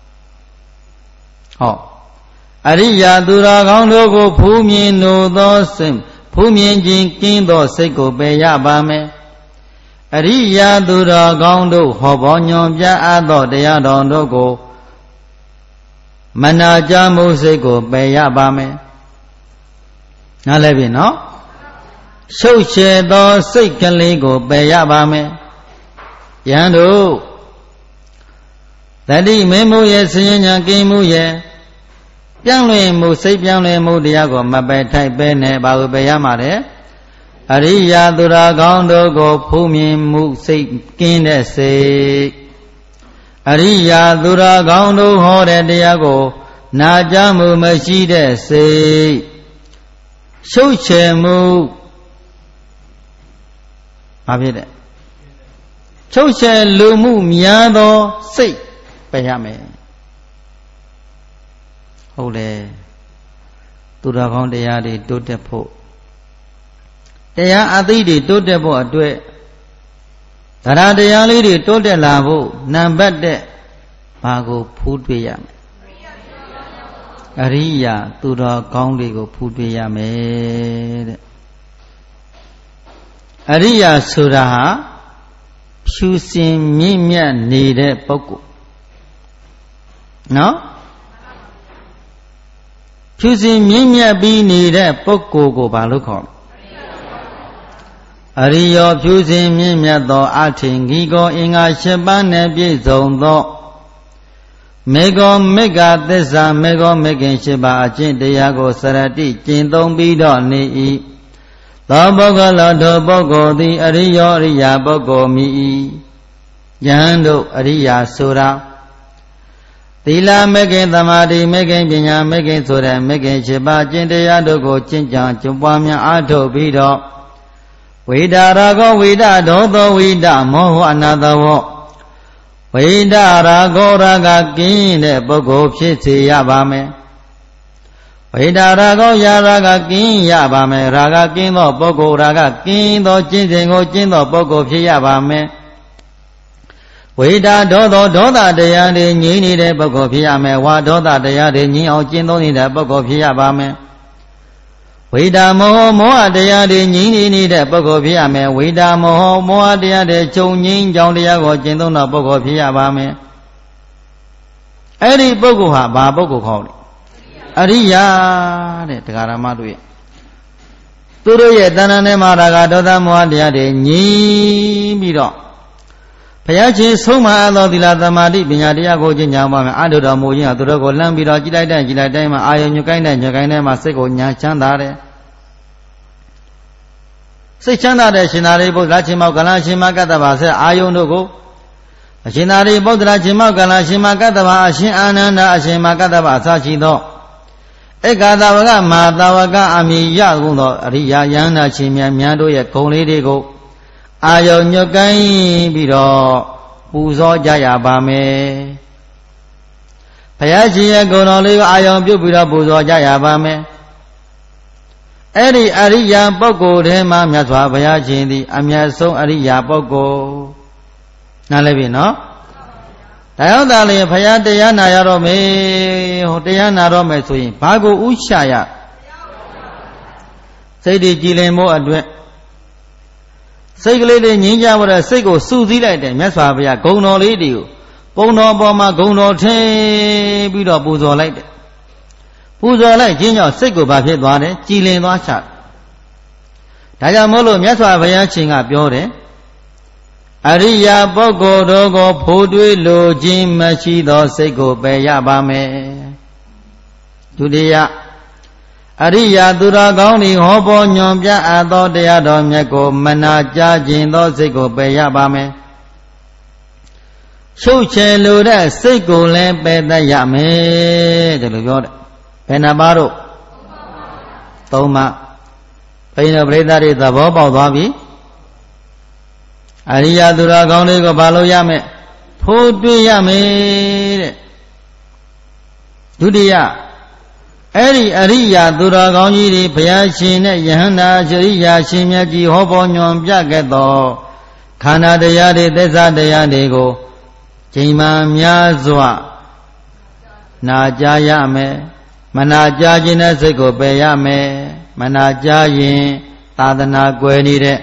ဟောအရိယာသူတော်ကောင်းတို့ကိုဖူးမြင်လိုသောစိတ်ဖူးမြင်ခြင်းကင်းသောစိတ်ကိုပယ်ရပါမယ်အရိယာသူတော်ကောင်းတို့ဟောပေါ်ညွန်ပြအပ်သောတရားတော်တို့ကိုမနာကြမှုစိတ်ကိုပယ်ရပါမယ်နားလည်ပြီနော်ရှုပ်ရှည်သောစိတ်ကလေးကိုပယ်ရပါမယ်ယံတို့တတိမေမှုရဲ့ဆင်းရဲဉာဏ်ကင်းမှုရဲ့ပြောင်းလဲမှုစိတ်ပြောင်းလဲမှုတရားကိုမပယ်ထိုက်ပဲနဲ့ဘာကိုပယ်ရမှာလဲအရိယာသူတော်ကောင်းတို့ကိုဖူးမြင်မှုစိတ်ကင်းတဲ့စိတ်အရိယာသူတော်ကောင်းတို့ဟောတဲ့တရားကိုနာကြားမှုမရှိတဲ့စိတ်ရှုပ်ချယ်မှုဘာဖြစ်တဲ့ချုပ်ချယ်လူမှုများသောစိတ်ပယ်ရမယ်ဟုတ်လေသူတော်ကောင်းတရားတွေတိုးတက်ဖို့တရားအသိတွေတိုးတက်ဖို့အတွက်တရားတရားလေးတွေတိုးတက်လာဖို့နံပါတ်တဲ့ဘာကိုဖူးတွေ့ရမယ်အရိယာသူတော်ကောင်းတွေကိုဖူးတွေ့ရမယ်တဲ့အရိယာဆိုတာဟာဖြူစင်မြင့်မြတ်နေတဲ့ပုဂ္ဂိုလ်နော်ဖြူစင်မြင့်မြတ်ပြီးနေတဲ့ပုဂ္ဂိုလ်ကိုဘာလို့ခေါ်လဲအရိယောဖြူစင်မြင့်မြတ်သောအထင်ဂီကိုအင်္ဂါ၈ပါးနှင့်ပြည့်စုံသောမေဃမေဃသစ္စာမေဃမေခင်၈ပါးအကျင့်တရားကိုစရတိကျင့်သုံးပြီးတော့နေ၏သောပုဂ္ဂလောထိုပုဂ္ဂိုလ်သည်အရိယောအရိယာပုဂ္ဂိုလ်မိ၏ယဟန်တို့အရိယာဆိုတာသီလမေခင်သမာဓိမေခင်ပညာမေခင်ဆိုတဲ့မေခင်၈ပါးကျင့်တရားတို့ကိုကျင့်ကြံကျင့်ပွားများအားထုတ်ပြီးတော့ဝိဒါရာဂောဝိဒဒေါသောဝိဒမောဟအနာသဝောဝိဒရာဂောရာဂကင်းတဲ့ပုဂ္ဂိုလ်ဖြစ်စေရပါမယ်ဝိဒရာဂောယာရာဂကင်းရပါမယ်ရာဂကင်းသောပုဂ္ဂိုလ်ရာဂကင်းသောကျင့်စဉ်ကိုကျင့်သောပုဂ္ဂိုလ်ဖြစ်ရပါမယ်ဝိဒါဒေါသောဒေါသတရားတွေငြိမ်းနေတဲ့ပုဂ္ဂိုလ်ဖြစ်ရမယ်ဝါဒေါသတရားတွေငြိမ်းအောင်ကျင့်သုံးနေတဲ့ပုဂ္ဂိုလ်ဖြစ်ရပါမယ်ဝိဒါမောဟမောဟတရားတွေငြိမ်းနေနေတဲ့ပုဂ္ဂိုလ်ဖြစ်ရမယ်ဝိဒါမောဟမောဟတရားတွေချုပ်ငြိမ်းကြောင်းတရားကိုကျင့်သုံးတဲ့ပုဂ္ဂိုလ်ဖြစ်ရပါမယ်အဲ့ဒီပုဂ္ဂိုလ်ဟာဘာပုဂ္ဂိုလ်ခေါ်လဲအရိယာတဲ့တရားဓမ္မတို့ရဲ့သူတို့ရဲ့တဏ္ဍာနဲ့မှာရာဂဒေါသမောဟတရားတွေငြိမ်းပြီးတော့ဘုရားရှင်ဆုံးမအပ်သောသီလသမာဓိပညာတရားကိုကျင့်ကြံပါမယ်အတုတော်မူခြင်းဟာသူတို့ကိုလှမ်းပြီးတော့ကြည်လိုက်တဲ့ကြည်လိုက်တိုင်းမှာအာယုံညွတ်ကိုင်းတဲ့ညွတ်ကိုင်းတဲ့မှာစိတ်ကိုညာချမ်းသာတယ်စိတ်ချမ်းသာတဲ့ရှင်သာရိပုတ္တရာရှင်မောကလရှင်မကတ္တဗာဆက်အာယုံတို့ကိုအရှင်သာရိပုတ္တရာရှင်မောကလရှင်မကတ္တဗာအရှင်အာနန္ဒာအရှင်မကတ္တဗာအစရှိသောဧကသာဝကမဟာသာဝကအမိယကုန်သောအရိယာယန္တာရှင်မြတ်များတို့ရဲ့ဂုဏ်လေးတွေကိုအာယုံညွတ်ကိုင်းပြီးတော့ပူဇော်ကြရပါမယ်ဘုရားရှင်ရဲ့ဂုဏ်တော်လေးကိုအာယုံပြုပြီးတော့ပူဇော်ကြရပါမယ်အဲ့ဒီအရိယာပုဂ္ဂိုလ်ထဲမှာမြတ်စွာဘုရားရှင်သည်အမြတ်ဆုံးအရိယာပုဂ္ဂိုလ်နားလည်ပြီနော်ဒါရောက်တာလေဘုရားတရားနာရတော့မယ်ဟိုတရားနာတော့မယ်ဆိုရင်ဘာကိုဥရှာရစိတ်တည်ကြည်လင်ဖို့အတွက်စိတ်ကလေးတွေငြင်းကြဖို့တဲ့စိတ်ကိုစုစည်းလိုက်တယ်မြတ်စွာဘုရားဂုဏ်တော်လေးတွေကိုဂုဏ်တော်ပေါ်မှာဂုဏ်တော်ထင်းပြီးတော့ပူဇော်လိုက်တယ်ပူဇော်လိုက်ခြင်းကြောင့်စိတ်ကိုဘာဖြစ်သွားတယ်ကြည်လင်သွားချဒါကြောင့်မို့လို့မြတ်စွာဘုရားရှင်ကပြောတယ်အရိယာပုဂ္ဂိုလ်တို့ကိုဖို့တွေးလိုခြင်းမရှိသောစိတ်ကိုပယ်ရပါမယ်ဒုတိယအရိယာသူတော်ကောင်းသည်ဟောပေါ်ညွန်ပြအပ်သောတရားတော်မြတ်ကိုမနာကြားခြင်းသောစိတ်ကိုပယ်ရပါမယ်ရှုပ်ချယ်လိုတဲ့စိတ်ကိုလည်းပယ်တတ်ရမယ်ဒီလိုပြောတယ်ဘယ်နှပါတို့သုံးပါဘိန်းတော်ပရိသတ်တွေသဘောပေါက်သွားပြီအရိယာသူတော်ကောင်းတွေကိုဘာလို့ရမယ်ဖို့တွေ့ရမယ်တဲ့ဒုတိယအဲ့ဒီအရိယာသူတော်ကောင်းကြီးတွေဘုရားရှင်နဲ့ယဟန္တာအရိယာရှင်မြတ်ကြီးဟောပေါ်ညွန်ပြခဲ့သောခန္ဓာတရားတွေသစ္စာတရားတွေကိုချိန်မှများစွာနာကြားရမယ်မနာကြားခြင်းနဲ့စိတ်ကိုပယ်ရမယ်မနာကြားရင်သာသနာကွယ်နေတဲ့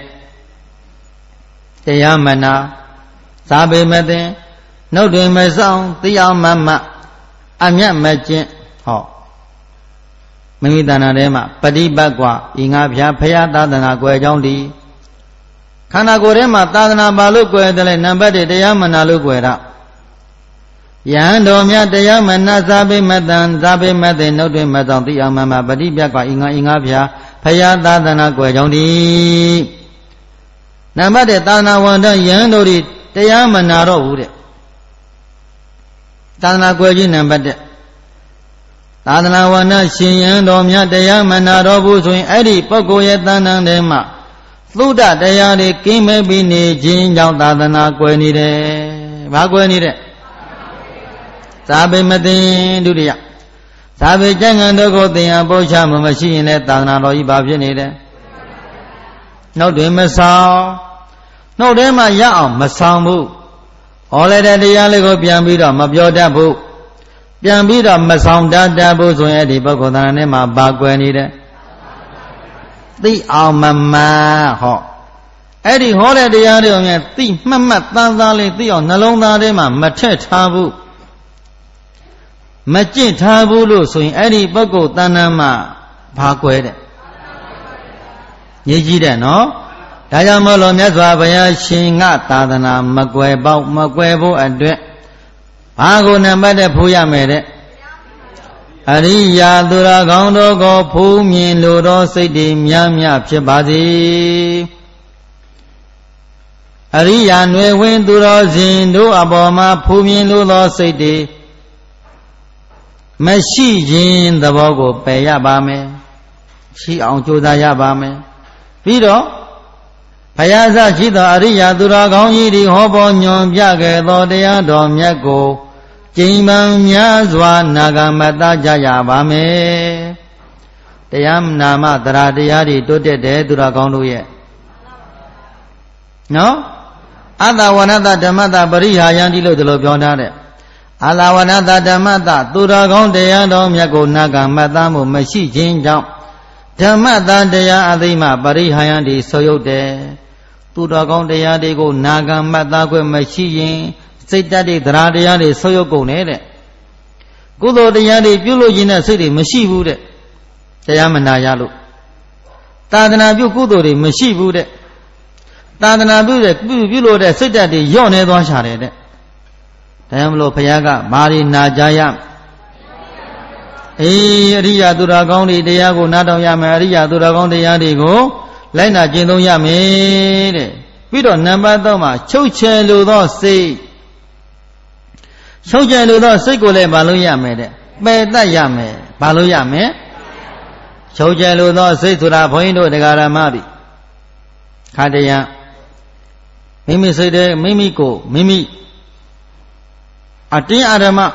တရားမနာသာပေမသိနှုတ်တွင်မဆောင်သိအောင်မမအမျက်မကျင့်ဟောမိမိတဏ္ဍာထဲမှာပฏิပတ်กว่าဤငါဖျားဖျားသာသနာကွယ်ကြောင်းဒီခန္ဓာကိုယ်ထဲမှာသာသနာပါလို့ကွယ်တယ်လေနံပါတ်၁တရားမနာလို့ကွယ်တာယဟန်တော်မြတ်တရားမနာသာပေမတံသာပေမသိနှုတ်တွင်မဆောင်သိအောင်မမပฏิပတ်กว่าဤငါဤငါဖျားဖျားသာသနာကွယ်ကြောင်းဒီနံပါတ်၁သာသနာဝန်ထမ်းယဟန်တို့ဒီတရားမနာတော့ဘူးတဲ့သာသနာကွယ်ခြင်းနံပါတ်၁သာသနာဝဏရှင်ယံတော်မြတ်တရားမနာတော်ဘူးဆိုရင်အဲ့ဒီပုဂ္ဂိုလ်ရဲ့တဏ္ဍာထဲမှာသုဒ္ဓတရားတွေကင်းမဲ့ပြီးနေခြင်းကြောင့်သာသနာကွယ်နေတယ်။ဘာကွယ်နေတဲ့သာပေမသိဒုတိယသာပေကျမ်းဂန်တို့ကိုသင်ရပို့ချမှမရှိရင်လည်းသာသနာတော်ကြီးဘာဖြစ်နေတယ်။နှုတ်တွင်မဆောင်နှုတ်ထဲမှာရအောင်မဆောင်ဘူး။ဩလဲတဲ့တရားလေးကိုပြန်ပြီးတော့မပြောတတ်ဘူး။ပြန်ပြီးတော့မဆောင်တတ်တတ်ဘူးဆိုရင်ဒီပုဂ္ဂိုလ်သဏ္ဍာန်ထဲမှာဘာကွယ်နေတယ်သိအောင်မမှန်ဟောအဲ့ဒီဟောတဲ့တရားတွေကိုမြင်သိမှတ်မှတ်သားသားလေးသိအောင်နှလုံးသားထဲမှာမထက်ထားဘူးမကျင့်ထားဘူးလို့ဆိုရင်အဲ့ဒီပုဂ္ဂိုလ်သဏ္ဍာန်မှာဘာကွယ်တဲ့ညစ်ကြီးတယ်နော်ဒါကြောင့်မို့လို့မြတ်စွာဘုရားရှင်ကသာသနာမကွယ်ပေါက်မကွယ်ဖို့အတွက်ဘာကိုနံပါတ်တဲ့ဖူးရမယ်တဲ့အရိယာသူတော်ကောင်းတို့ကိုဖူးမြင်လိုသောစိတ်တွေများများဖြစ်ပါစေအရိယာຫນွေဝင်သူတော်စင်တို့အပေါ်မှာဖူးမြင်လိုသောစိတ်တွေမရှိခြင်းသဘောကိုပယ်ရပါမယ်ရှိအောင်ကြိုးစားရပါမယ်ပြီးတော့ဘုရားသရှိသောအရိယာသူတော်ကောင်းကြီးတွေဟောပေါ်ညွန်ပြခဲ့သောတရားတော်မြတ်ကိုကျင့်ပန်းများစွာနာဂမတကြရပါမယ်တရားနာမတရားတရားတွေတိုးတက်တယ်သူတော်ကောင်းတို့ရဲ့နော်အတ္တဝနတဓမ္မတပရိဟာယံဒီလို့ဒီလိုပြောထားတဲ့အလာဝနတဓမ္မတသူတော်ကောင်းတရားတော်မြတ်ကိုနာဂမတမှုမရှိခြင်းကြောင့်ဓမ္မတတရားအသိမှပရိဟာယံဒီဆိုရုပ်တယ်သူတော်ကောင်းတရားတွေကိုနာဂမတခွင့်မရှိရင်စိတ်တတ်တဲ့သရာတရားတွေဆုပ်ယုပ်ကုန်တဲ့ကုသိုလ်တရားတွေပြုလို့ခြင်းနဲ့စိတ်တွေမရှိဘူးတဲ့တရားမနာရလို့သာသနာပြုကုသိုလ်တွေမရှိဘူးတဲ့သာသနာပြုတဲ့ပြုပြုလို့တဲ့စိတ်တတ်တွေညော့နေသွားရှာတယ်တဲ့ဒါကြောင့်မလို့ဘုရားကဘာတွေနာကြရအေးအရိယာသူတော်ကောင်းတွေတရားကိုနားထောင်ရမယ်အရိယာသူတော်ကောင်းတရားတွေကိုလိုက်နာကျင့်သုံးရမယ်တဲ့ပြီးတော့နံပါတ်သုံးမှာချုပ်ချယ်လိုသောစိတ်ချုပ်ချယ်လိုသောစိတ်ကိုလည်းမလုပ်ရမယ်တဲ့ပယ်တတ်ရမယ်ဘာလို့ရမယ်ချုပ်ချယ်လိုသောစိတ်ဆိုတာဘုန်းကြီးတို့တရားဓမ္မပြီခါတရံမိမိစိတ်တဲ့မိမိကိုမိမိအတင်းအာဓမ္မ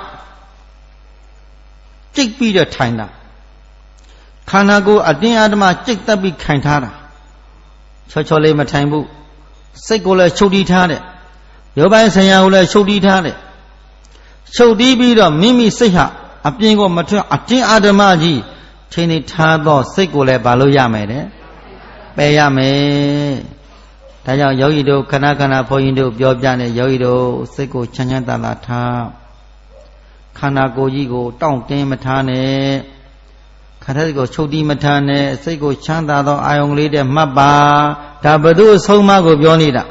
ကြိတ်ပြီးတော့ထိုင်တာခန္ဓာကိုယ်အတင်းအာဓမ္မကြိတ်တက်ပြီးခိုင်ထားတာချောချောလေးမထိုင်ဘူးစိတ်ကိုလည်းချုပ်တီးထားတယ်ရုပ်ပိုင်းဆရာကိုလည်းချုပ်တီးထားတယ်ချုပ်တီးပြီးတော့မိမိစိတ်ဟာအပြင်ကိုမထွက်အတင်းအာဓမ္မကြီးချိန်နေထားသောစိတ်ကိုလည်းဘာလို့ရမယ်တဲ့ပယ်ရမယ်ဒါကြောင့်ယောဂီတို့ခဏခဏဘုန်းကြီးတို့ပြောပြနေယောဂီတို့စိတ်ကိုချမ်းချမ်းသာသာထားခန္ဓာကိုယ်ကြီးကိုတောင့်တင်းမထားနဲ့ခန္ဓာကိုယ်ချုပ်တီးမထားနဲ့စိတ်ကိုချမ်းသာသောအာယုံလေးတဲ့မှတ်ပါဒါဘု து အဆုံးအမကိုပြောနေတာ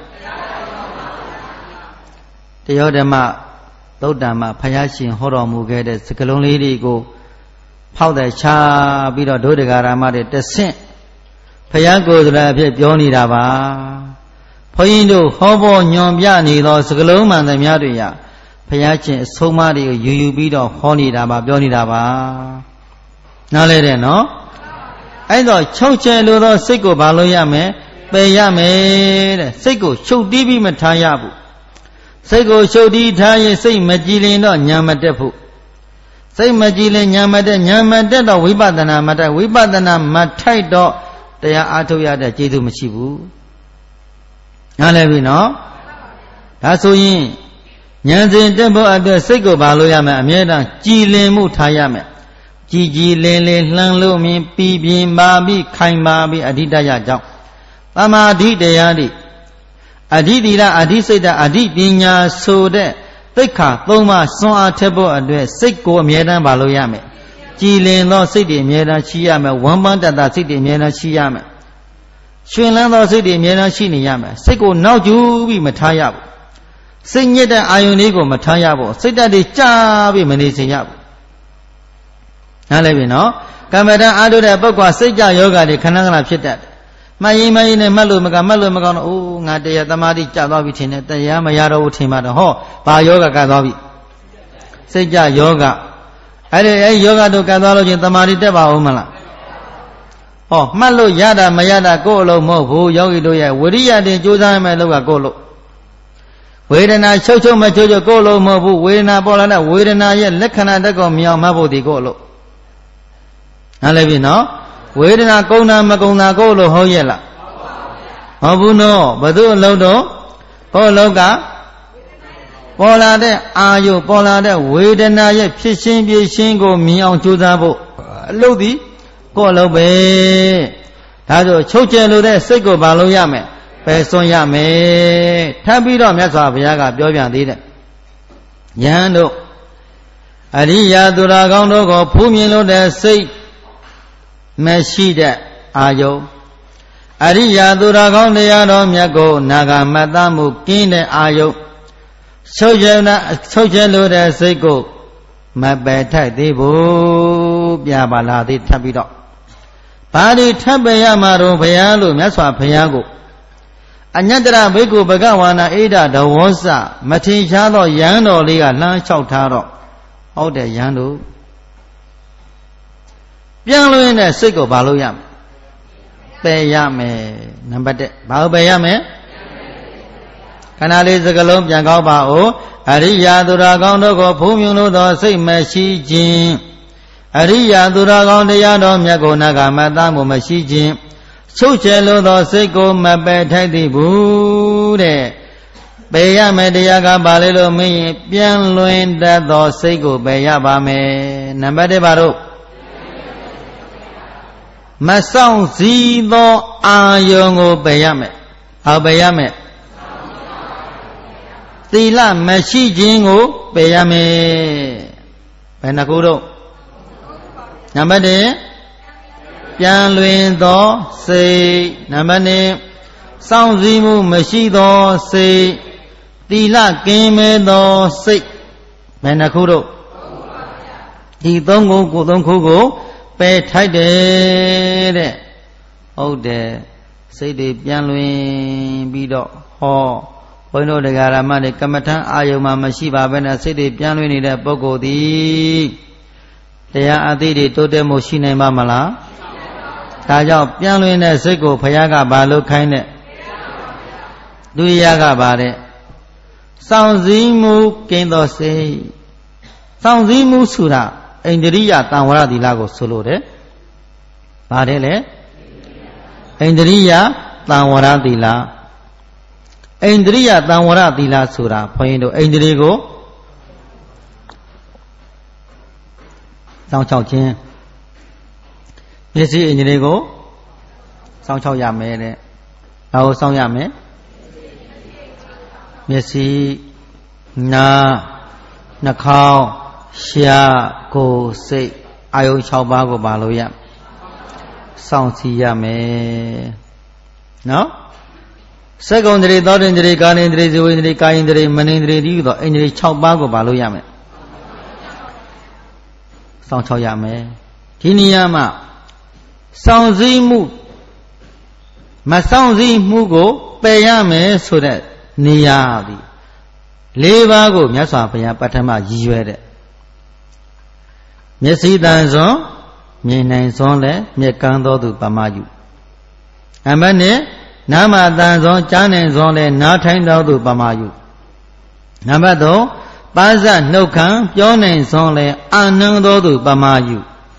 တရားဓမ္မသုတ်တံမှာဘုရားရှင်ဟောတော်မူခဲ့တဲ့စကားလုံးလေးတွေကိုဖောက်တဲ့ချပြီးတော့ဒုဒကာရမတွေတဆင့်ဘုရားကိုယ်တော်အဖြစ်ပြောနေတာပါဘုန်းကြီးတို့ဟောပေါ်ညွန်ပြနေသောစကားလုံးမှန်သမျှတွေရဘုရားရှင်အဆုံးအမတွေကိုယူယူပြီးတော့ဟောနေတာပါပြောနေတာပါနားလဲတယ်နော်အဲ့တော့ချုပ်ချယ်လိုသောစိတ်ကိုဘာလို့ရမယ်ပယ်ရမယ်တဲ့စိတ်ကိုချုပ်တီးပြီးမထားရဘူးစိတ်ကိုချုပ်တီးထားရင်စိတ်မကြည်လင်တော့ညာမတက်ဖို့စိတ်မကြည်လင်ညာမတက်ညာမတက်တော့ဝိပဿနာမတက်ဝိပဿနာမထိုက်တော့တရားအားထုတ်ရတဲ့ကျေးဇူးမရှိဘူးနားလဲပြီနော်ဒါဆိုရင်ဉာဏ်စဉ်တက်ဖို့အတွက်စိတ်ကိုဘာလို့ရမယ်အမြဲတမ်းကြည်လင်မှုထားရမယ်ကြည်ကြည်လင်လင်လှမ်းလို့မြင်ပြီးပြင်းပါပြီးခိုင်ပါပြီးအဓိတရကြောင့်သမာဓိတရားတွေအဓိတိရအဓိစိတ်တအဓိပညာဆိုတဲ့သိက္ခာသုံးပါးစွန့်အားထက်ဖို့အတွက်စိတ်ကိုအမြဲတမ်းပါလို့ရမယ်ကြည်လင်သောစိတ်တွေအမြဲတမ်းရှိရမယ်ဝမ်းပန်းတတ်တာစိတ်တွေအမြဲတမ်းရှိရမယ်ရှင်လန်းသောစိတ်တွေအမြဲတမ်းရှိနေရမယ်စိတ်ကိုနောက်ကျပြီးမထားရဘူးစိတ်ညစ်တဲ့အာယုန်လေးကိုမထားရဘူးစိတ်ဓာတ်တွေကြာပြီးမနေစေရဘူးနားလည်ပြီနော်ကမ္မဋ္ဌာန်းအားထုတ်တဲ့ပုဂ္ဂိုလ်စိတ်ကြယောဂတွေခဏခဏဖြစ်တတ်တယ်မှတ်ရင်မှတ်ရင်နဲ့မှတ်လို့မကမှတ်လို့မကောင်းတော့အိုးငါတရားသမာဓိကျသွားပြီထင်တယ်တရားမရတော့ဘူးထင်မှတော့ဟောဘာယောဂကတ်သွားပြီစိတ်ကြယောဂအဲ့ဒီအဲ့ယောဂတို့ကတ်သွားလို့ချင်းသမာဓိတက်ပါဦးမလားဟောမှတ်လို့ရတာမရတာကိုယ့်အလုံးမဟုတ်ဘူးယောဂီတို့ရဲ့ဝိရိယတင်ကြိုးစားမယ်လို့ကကိုယ့်လို့ဝေဒနာချုပ်ချုပ်မချုပ်ချုပ်ကိုယ့်လို့မဟုတ်ဘူးဝေဒနာပေါ်လာတဲ့ဝေဒနာရဲ့လက္ခဏာတက်ကိုမြောင်မှတ်ဖို့ဒီကိုယ့်လို့နားလည်ပြီနော်ဝေဒနာကုံနာမကုံနာကိုယ့်လို့ဟုတ်ရဲ့လားဟုတ်ဘူးနော်ဘယ်သူအလုံးတော့ကိုယ့်အလုံးကပေါ်လာတဲ့အာယုပေါ်လာတဲ့ဝေဒနာရဲ့ဖြစ်ရှင်းပြရှင်းကိုမြင်အောင်ကြိုးစားဖို့အလုပ်ဒီကိုယ့်အလုံးပဲဒါဆိုချုပ်ကျယ်လို့တဲ့စိတ်ကိုဘာလို့ရမယ်ပယ်စွန့်ရမယ်ထပ်ပြီးတော့မြတ်စွာဘုရားကပြောပြန်သေးတယ်ယဟန်တို့အရိယာသူတော်ကောင်းတို့ကိုဖူးမြင်လို့တဲ့စိတ်မရှိတဲ့အာယုအရိယာသူတော်ကောင်းတရားတော်မြတ်ကိုနာဂမတ္တမှုကင်းတဲ့အာယုချုပ်ကျနာချုပ်ကျလို့တဲ့စိတ်ကိုမပယ်ထိုက်သေးဘူးပြပါလာသေးထပ်ပြီးတော့ဘာဒီထပ်ပယ်ရမှာတော့ဘုရားလို့မြတ်စွာဘုရားကိုအညတ္တရဘိက္ခုဘဂဝါနာဣဒဒဝောစမထင်ရှားသောယန္တော်လေးကလှမ်းလျှောက်ထားတော့ဟုတ်တယ်ယန္တို့ပြန်လို့ရင်တဲ့စိတ်ကိုဘာလို့ရမလဲပယ်ရမယ်နံပါတ်တစ်ဘာလို့ပယ်ရမယ်ခဏလေးစကလုံးပြန်ကောက်ပါဦးအရိယာသူတော်ကောင်းတို့ကိုဖူးမြုံလို့သောစိတ်မရှိခြင်းအရိယာသူတော်ကောင်းတရားတော်မြတ်ကိုနာဂမတ္တမှုမရှိခြင်းချုပ်ချယ်လို့သောစိတ်ကိုမပယ်ထိုက်သည်ဘူးတဲ့ပယ်ရမယ်တရားကပါလေလို့မင်းရင်ပြန်လွင်တတ်သောစိတ်ကိုပယ်ရပါမယ်နံပါတ်တစ်ပါတော့မဆောင်စည်းသောအာယုံကိုပယ်ရမယ်ဟောပယ်ရမယ်သီလမရှိခြင်းကိုပယ်ရမယ်ဘယ်နှခုတော့နံပါတ်တစ်ပြန်လွင်သောစိတ်နံပါတ်နှစ်စောင့်စည်းမှုမရှိသောစိတ်သီလကင်းမဲ့သောစိတ်ဘယ်နှခုတော့ဒီသုံးခုကိုသုံးခုကိုပယ်ထိုက်တယ်တဲ့ဟုတ်တယ်စိတ်တွေပြန်လွင်ပြီးတော့ဟောဘုန်းတော်တရားဓမ္မတွေကမ္မထံအာယုံမှာမရှိပါဘဲနဲ့စိတ်တွေပြန်လွင်နေတဲ့ပုဂ္ဂိုလ်သည်တရားအသိတွေတိုးတက်မှုရှိနိုင်ပါမလားဒါကြောင့်ပြန်လွင်တဲ့စိတ်ကိုဘုရားကဘာလို့ခိုင်းတဲ့သူရကပါတဲ့စောင့်စည်းမှုကင်းသောစိတ်စောင့်စည်းမှုဆိုတာဣန္ဒြိယတံဝရသီလကိုဆိုလို့တယ်။ဘာတဲ့လဲဣန္ဒြိယတံဝရသီလဣန္ဒြိယတံဝရသီလဆိုတာဘုန်းကြီးတို့ဣန္ဒြေကိုစောင့်ချောက်ခြင်းမျက်စိဣန္ဒြေကိုစောင့်ချောက်ရမယ်တဲ့။ဘာကိုစောင့်ရမယ်မျက်စိနားနှာခေါင်းရှာကိုယ်စိတ်အာယုံ၆ပါးကိုပါလို့ရစောင့်စီရမယ်နော်စက္ကုံတရေသောတင်တရေကာနိတရေဇဝိတရေကာယင်တရေမနိတရေဒီသောအိန္ဒြေ၆ပါးကိုပါလို့ရမယ်စောင့်ချောက်ရမယ်ဒီနေရာမှာစောင့်စည်းမှုမစောင့်စည်းမှုကိုပယ်ရမယ်ဆိုတဲ့နေရာသည်၄ပါးကိုမြတ်စွာဘုရားပထမရည်ရွယ်တဲ့မျက်စိတန်စွန်မြင်နိုင်စွန်လည်းမြက်ကန်းသောသူပမာယုအမနဲ့နာမတန်စွန်ကြားနိုင်စွန်လည်းနားထိုင်သောသူပမာယုနံပါတ်၃ပါးစပ်နှုတ်ခမ်းပြောနိုင်စွန်လည်းအာနံသောသူပမာယု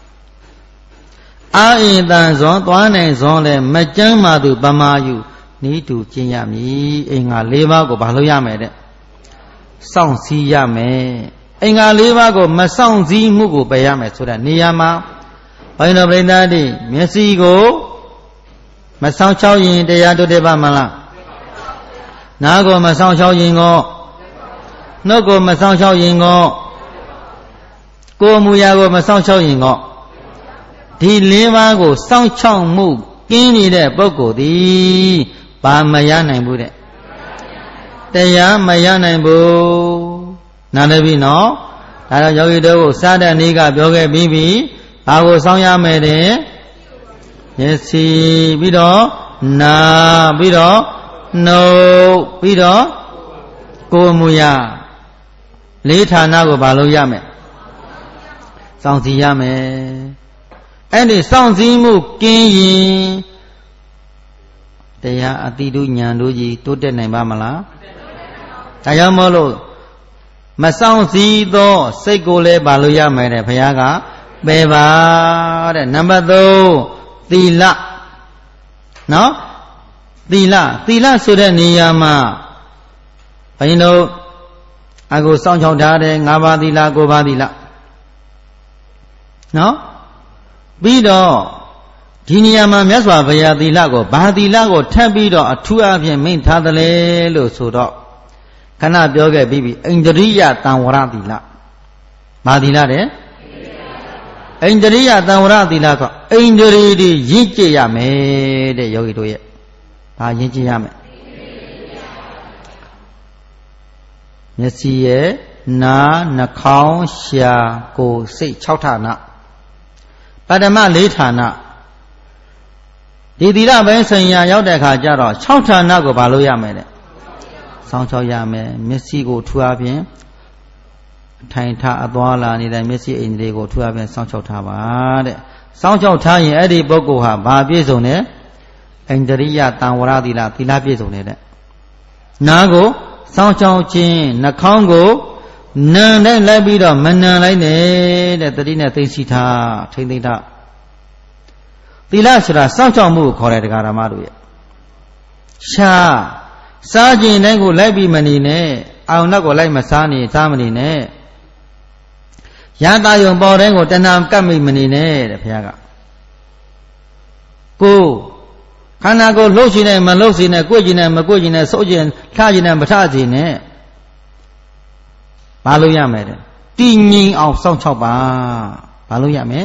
အာဣတန်စွန်သွားနိုင်စွန်လည်းမကြမ်းမာသူပမာယုဤတူကျင့်ရမည်အင်္ဂါ၄ပါးကိုဘာလို့ရမယ်တဲ့စောင့်စည်းရမယ်အင်္ဂါ၄ပါးကိုမစောင့်စည်းမှုကိုပယ်ရမယ်ဆိုတဲ့နေရာမှာဘုန်းတော်ပြိဿတိမျက်စိကိုမစောင့်ချောက်ရင်တရားတို့တယ်ပါမလားနားကိုမစောင့်ချောက်ရင်ကောနှုတ်ကိုမစောင့်ချောက်ရင်ကောကိုယ်မူရာကိုမစောင့်ချောက်ရင်ကောဒီ၄ပါးကိုစောင့်ချောက်မှုကင်းနေတဲ့ပုဂ္ဂိုလ်သည်ဘာမရနိုင်ဘူးတဲ့တရားမရနိုင်ဘူးနားလည်ပြီနော်ဒါတော့ယောဂီတို့ကိုစားတဲ့နေ့ကပြောခဲ့ပြီးပြီဘာကိုစောင့်ရမယ်တဲ့မျက်စိပြီးတော့နားပြီးတော့နှုတ်ပြီးတော့ကိုယ်မူရာလေးဌာနကိုဘာလို့ရမယ်စောင့်စည်းရမယ်အဲ့ဒီစောင့်စည်းမှုကင်းရင်တရားအတိတုဉာဏ်တို့ကြီးတိုးတက်နိုင်ပါမလားဒါကြောင့်မို့လို့မဆောင်စည်းသောစိတ်ကိုလည်းပါလို့ရမယ်တဲ့ဘုရားကပယ်ပါတဲ့နံပါတ်၃သီလနော်သီလသီလဆိုတဲ့နေရာမှာဘုန်းကြီးတို့အကိုစောင့်ချောက်ထားတဲ့၅ပါးသီလ၉ပါးသီလနော်ပြီးတော့ဒီနေရာမှာမြတ်စွာဘုရားသီလကိုဘာသီလကိုထပ်ပြီးတော့အထူးအဖြင့်မိန့်ထားတယ်လေလို့ဆိုတော့ခဏပြောခဲ့ပြီးပြီဣန္ဒြိယတံဝရသီလဘာသီလတဲ့ဣန္ဒြိယတံဝရသီလဆိုဣန္ဒြေတွေရင့်ကျက်ရမယ်တဲ့ယောဂီတို့ရဲ့ဘာယဉ်ကျေးရမယ်မျက်စိရဲ့နားနှာခေါင်းရှာကိုယ်စိတ်၆ဌာနပထမ၄ဌာနဒီသီလပိုင်းဆိုင်ရာရောက်တဲ့အခါကျတော့၆ဌာနကိုဘာလို့ရမယ်လဲစောင့်ချောက်ရမယ်မျက်စိကိုထူအားဖြင့်ထိုင်ထအသွားလာနေတဲ့မျက်စိအိမ်တွေကိုထူအားဖြင့်စောင့်ချောက်ထားပါတဲ့စောင့်ချောက်ထားရင်အဲ့ဒီပုဂ္ဂိုလ်ဟာဘာပြည့်စုံလဲဣန္ဒြိယတံဝရသီလသီလပြည့်စုံနေတဲ့နားကိုစောင့်ချောက်ခြင်းနှာခေါင်းကိုနံတိုင်းလိုက်ပြီးတော့မနံလိုက်နဲ့တဲ့တတိနဲ့သိသိထားထိမ့်သိထားသီလဆိုတာစောင့်ချောက်မှုကိုခေါ်တဲ့တရားဓမ္မတို့ရဲ့ရှားစားခြင်းတိုင်းကိုလိုက်ပြီးမနေနဲ့အောင်နောက်ကိုလိုက်မစားနေစားမနေနဲ့ရတာယုံပေါ်တိုင်းကိုတဏှာကပ်မိမနေနဲ့တဲ့ဘုရားကကိုခန္ဓာကိုလှုပ်ရှင်နဲ့မလှုပ်ရှင်နဲ့ကိုယ်ကျင်နဲ့မကိုယ်ကျင်နဲ့စိုးကျင်ထားကျင်နဲ့မထားကျင်နဲ့ဘာလို့ရမယ်တဲ့တည်ငြိမ်အောင်စောင့်ချောက်ပါဘာလို့ရမယ်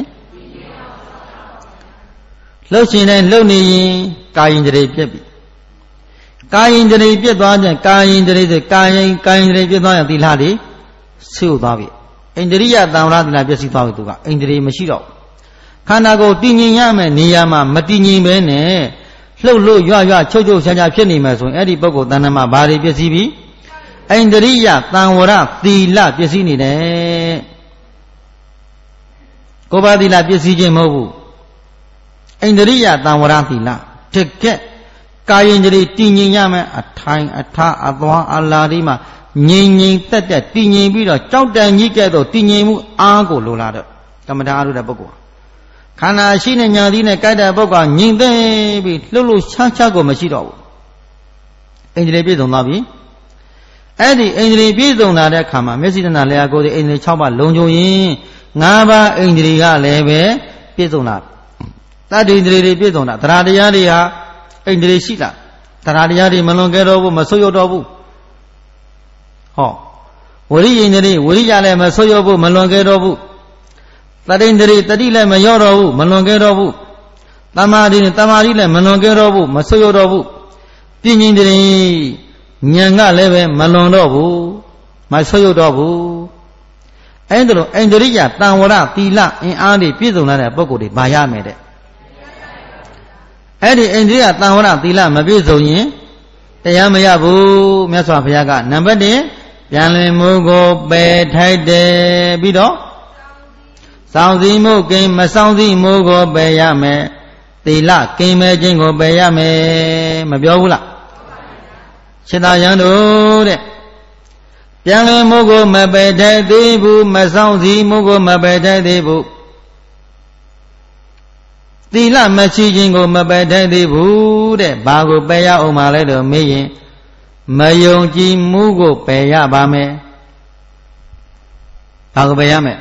လှုပ်ရှင်နဲ့လှုပ်နေရင်ကာယင်တရေပြက်ပြီကာယင်တရေပြက်သွားခြင်းကာယင်တရေဆိုကာယင်ကာယင်တရေပြက်သွားရင်သီလတွေဆိတ်သွားပြီဣန္ဒြိယတံဝရသီလပြည့်စည်သွားပြီသူကဣန္ဒြေမရှိတော့ခန္ဓာကိုယ်တည်ငြိမ်ရမယ်နေရာမှာမတည်ငြိမ်ပဲနဲ့လှုပ်လို့ရွရွချုပ်ချုပ်ရှားရှားဖြစ်နေမယ်ဆိုရင်အဲ့ဒီပုဂ္ဂိုလ်တဏ္ဍမှာဘာတွေပြည့်စည်ပြီဣန္ဒြိယတံဝရသီလပြည့်စည်နေတယ်ကိုယ်ပါသီလပြည့်စည်ခြင်းမဟုတ်ဘူးဣန္ဒြိယတံဝရသီလတကက်ကာယင်ကြည်တည်ငြိမ်ရမယ်အထိုင်အထအသွားအလာဒီမှာငြိမ်ငြိမ်တက်တက်တည်ငြိမ်ပြီးတော့ကြောက်တန်ကြီးကဲ့သို့တည်ငြိမ်မှုအားကိုလိုလားတော့ကမ္မထာအားလို့တဲ့ပုဂ္ဂိုလ်ခန္ဓာရှိနေညာသီးနဲ့ကြိုက်တဲ့ပုဂ္ဂိုလ်ငြိမ်သိပြီးလှုပ်လို့ချားချားကိုမရှိတော့ဘူးဣန္ဒြေပြည့်စုံသွားပြီအဲ့ဒီဣန္ဒြေပြည့်စုံလာတဲ့အခါမှာမျက်စိတနာလျာကိုယ်ဒီဣန္ဒြေ၆ပါးလုံခြုံရင်၅ပါးဣန္ဒြေကလည်းပဲပြည့်စုံလာတတ္တိဣန္ဒြေတွေပြည့်စုံလာတရားတရားတွေဟာဣန္ဒြေရှိလားတရားတရားတွေမလွန်ကဲတော့ဘူးမဆုတ်ယုတ်တော့ဘူးဟောဝရိယဣန္ဒြေဝရိယလည်းမဆုတ်ယုတ်ဘူးမလွန်ကဲတော့ဘူးတတိဣန္ဒြေတတိလည်းမလျော့တော့ဘူးမလွန်ကဲတော့ဘူးတမာတိတမာတိလည်းမလွန်ကဲတော့ဘူးမဆုတ်ယုတ်တော့ဘူးပညာဣန္ဒြေဉာဏ်ကလည်းပဲမလွန်တော့ဘူးမဆုတ်ယုတ်တော့ဘူးအဲ့ဒါလို့ဣန္ဒြိယတံဝရသီလအင်အားတွေပြည့်စုံလာတဲ့ပုဂ္ဂိုလ်တွေဘာရမယ်တဲ့အဲ့ဒီဣန္ဒြိယတံဝရသီလမပြည့်စုံရင်တရားမရဘူးမြတ်စွာဘုရားကနံပါတ်၁ပြန်လည်မှုကိုပယ်ထိုက်တယ်ပြီးတော့စောင့်စည်းမှုကိမစောင့်စည်းမှုကိုပယ်ရမယ်သီလကိမဲခြင်းကိုပယ်ရမယ်မပြောဘူးလားခြေသာရန်တို့တဲ့ပြန်လည်မှုကိုမပယ်ထိုက်သေးဘူးမစောင့်စည်းမှုကိုမပယ်ထိုက်သေးဘူးသီလမရှိခြင်းကိုမပယ်ထိုက်သေးဘူးတဲ့ဘာကိုပယ်ရအောင်မလဲတော့မေးရင်မယုံကြည်မှုကိုပယ်ရပါမယ်ဘာကိုပယ်ရမယ်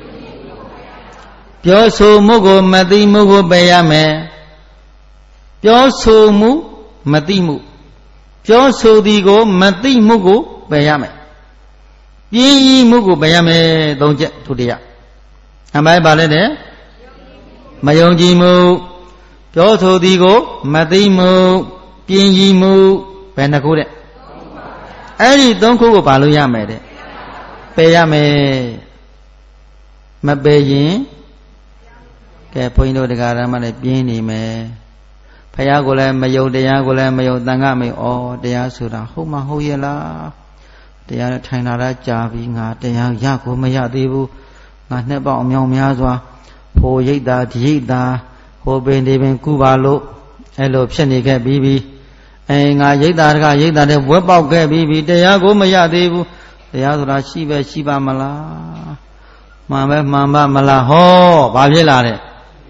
ပြောဆိုမှုကိုမသိမှုကိုပယ်ရမယ်ပြောဆိုမှုမသိမှုပြောဆိုသည်ကိုမသိမှုကိုပယ်ရမယ်ပြင်းရည်မှုကိုပယ်ရမယ်သုံးချက်ဒုတိယအမိုင်းပါလဲတဲ့မယုံကြည်မှုပြောဆိုသည်ကိုမသိမှုပြင်းရည်မှုဘယ်နှခုတဲ့အဲ့ဒီသုံးခုကိုပါလို့ရမယ်တဲ့ပယ်ရမယ်မပယ်ရင်ကဲဘုန်းကြီးတို့တရားဓမ္မနဲ့ပြင်းနေမယ်ဖယားကိုလည်းမယုံတရားကိုလည်းမယုံတန်ခါမေဩတရားဆိုတာဟုတ်မဟုတ်ရဲ့လားတရားနဲ့ထိုင်လာတာကြာပြီငါတရားရကိုမရသေးဘူးငါနှစ်ပေါက်အမြောင်များစွာဟိုရိတ်တာဒီရိတ်တာဟိုပင်ဒီပင်ကုပါလို့အဲ့လိုဖြစ်နေခဲ့ပြီးပြီအဲငါရိတ်တာတကရိတ်တာတဲ့ဝက်ပေါက်ခဲ့ပြီးပြီတရားကိုမရသေးဘူးတရားဆိုတာရှိပဲရှိပါမလားမှန်ပဲမှန်ပါမလားဟောဘာဖြစ်လာတဲ့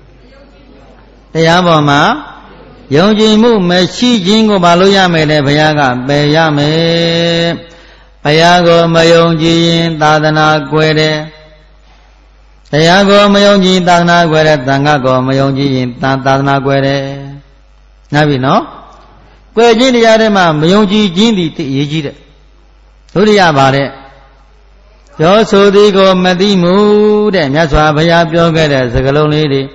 တရားပေါ်မှာယုံကြည်မှုမရှိခြင်းကိုဘာလို့ရမယ်လဲဘုရားကပယ်ရမယ်ဘုရားကိုမယုံကြည်ရင်သာသနာကွယ်တယ်တရားကိုမယုံကြည်သာသနာကွယ်တယ်သံဃာကိုမယုံကြည်ရင်သာသနာကွယ်တယ်နားပြီနော်ကွယ်ခြင်းတရားတွေမှာမယုံကြည်ခြင်းသည်အရေးကြီးတယ်ဒုတိယပါတဲ့ပြောဆိုသည်ကိုမသိမှုတဲ့မြတ်စွာဘုရားပြောခဲ့တဲ့စကားလုံးလေးတွေ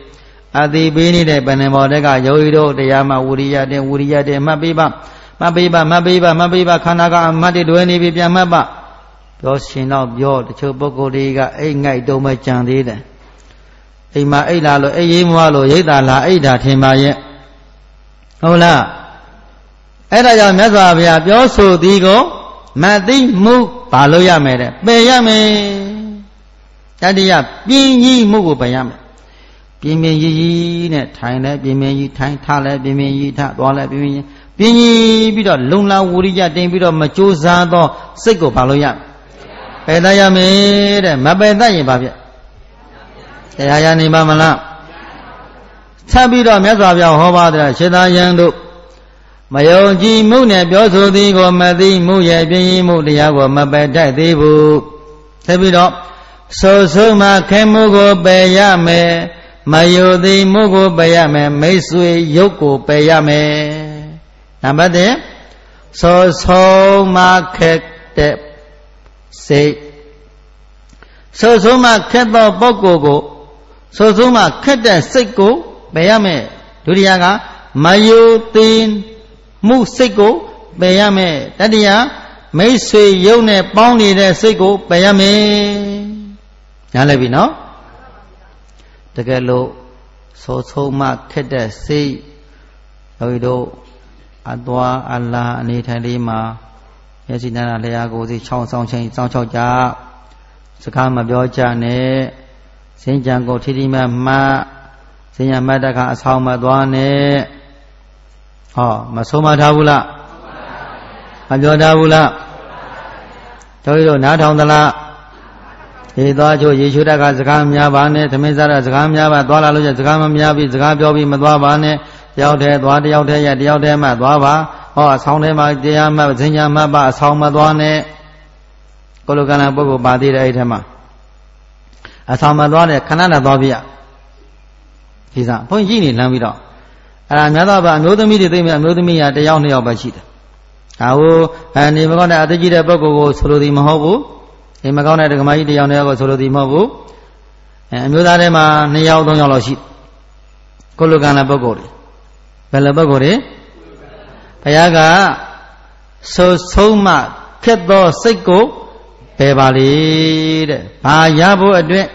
အတိပေးနေတဲ့ပဏ္ဏမောတကယောဂီတို့တရားမှာဝိရိယတဲ့ဝိရိယတဲ့မှတ်ပေးပါမှတ်ပေးပါမှတ်ပေးပါမှတ်ပေးပါခန္ဓာကအမှတ်တွေတွဲနေပြီပြန်မှတ်ပါပြောရှင်တော့ပြောတချို့ပုဂ္ဂိုလ်တွေကအိတ်ငိုက်တုံးမကြံသေးတယ်အိမ်မှာအိတ်လာလို့အိတ်ရေးမွားလို့ရိတ်တာလာအိတ်တာထင်ပါရဲ့ဟုတ်လားအဲ့ဒါကြောင့်မြတ်စွာဘုရားပြောဆိုသည်ကိုမသိမှုပါလို့ရမယ်တဲ့ပယ်ရမယ်တတိယပြင်းကြီးမှုကိုပယ်ရမယ်ပြင်းပြင်းကြီးကြီးနဲ့ထိုင်လဲပြင်းပြင်းကြီးထိုင်ထားလဲပြင်းပြင်းကြီးထားသွားလဲပြင်းပြင်းကြီးပြင်းကြီးပြီးတော့လုံလာဝိရိယတင်ပြီးတော့မကြိုးစားသောစိတ်ကိုပါလို့ရပယ်တတ်ရမယ်တဲ့မပယ်တတ်ရင်ဘာဖြစ်တရားရနေပါမလားဆက်ပြီးတော့မြတ်စွာဘုရားဟောပါတယ်ရှင်သာယံတို့မယုံကြည်မှုနဲ့ပြောဆိုသည်ကိုမသိမှုရဲ့ပြင်းမှုတရားကိုမပယ်တတ်သေးဘူးဆက်ပြီးတော့ဆိုဆုံးမှခဲမှုကိုပယ်ရမယ်မယုံသည်မှုကိုပယ်ရမယ်မိတ်ဆွေရုပ်ကိုပယ်ရမယ်နံပါတ်တစ်ဆိုဆုံးမှခက်တဲ့စိတ်ဆိုဆုံးမှခက်သောပုဂ္ဂိုလ်ကိုဆိုဆုံးမှခက်တဲ့စိတ်ကိုပယ်ရမယ်ဒုတိယကမယုံသည်မှုစိတ်ကိုပယ်ရမယ်တတိယမိတ်ဆွေရုပ်နဲ့ပေါင်းနေတဲ့စိတ်ကိုပယ်ရမယ်ညားလိုက်ပြီနော်တကယ်လို့ဆိုဆုံးမှခက်တဲ့စိတ်တို့တို့အသွားအလာအနေထိုင်လေးမှာမျက်စိနားလျာကိုယ်စီချောင်းဆောင်ချင်းစောင်းချောက်ကြစကားမပြောကြနဲ့စင်ကြံကိုထိထိမမှတ်စင်ရမတ်တကအဆောင်မသွားနဲ့ဟောမဆုံးမထားဘူးလားမပြောထားဘူးလားတို့တို့နားထောင်သလားဒီသွားချိုရေချိုတက်ကစကားများပါနဲ့သမင်းစားတဲ့စကားများပါသွားလာလို့ကျစကားမများပြီးစကားပြောပြီးမသွားပါနဲ့တယောက်တည်းသွားတယောက်တည်းရတယောက်တည်းမှသွားပါဟောအဆောင်ထဲမှာတရားမှစင်ညာမှပါအဆောင်မသွားနဲ့ကိုလိုကံလာပုဂ္ဂိုလ်ပါသေးတယ်အဲ့ထဲမှာအဆောင်မသွားနဲ့ခဏနဲ့သွားပြရဒီစားဘုန်းကြီးနေလမ်းပြီးတော့အဲ့ဒါများသောအားအမျိုးသမီးတွေသိမယ်အမျိုးသမီးကတယောက်နှစ်ယောက်ပဲရှိတယ်ဒါဟိုအနေမကောင်းတဲ့အသက်ကြီးတဲ့ပုဂ္ဂိုလ်ကိုဆိုလိုသည်မဟုတ်ဘူးအိမ်မကောင်းတဲ့ဒကမကြီးတယောက်နှစ်ယောက်ကိုဆိုလိုသည်မဟုတ်ဘူးအဲအမျိုးသားထဲမှာနှစ်ယောက်သုံးယောက်လောက်ရှိကိုလိုကံတဲ့ပုဂ္ဂိုလ်တွေဘယ်လိုပုဂ္ဂိုလ်တွေဘုရားကဆိုဆုံးမှခက်သောစိတ်ကိုပယ်ပါလေတဲ့ဘာရဖို့အတွက်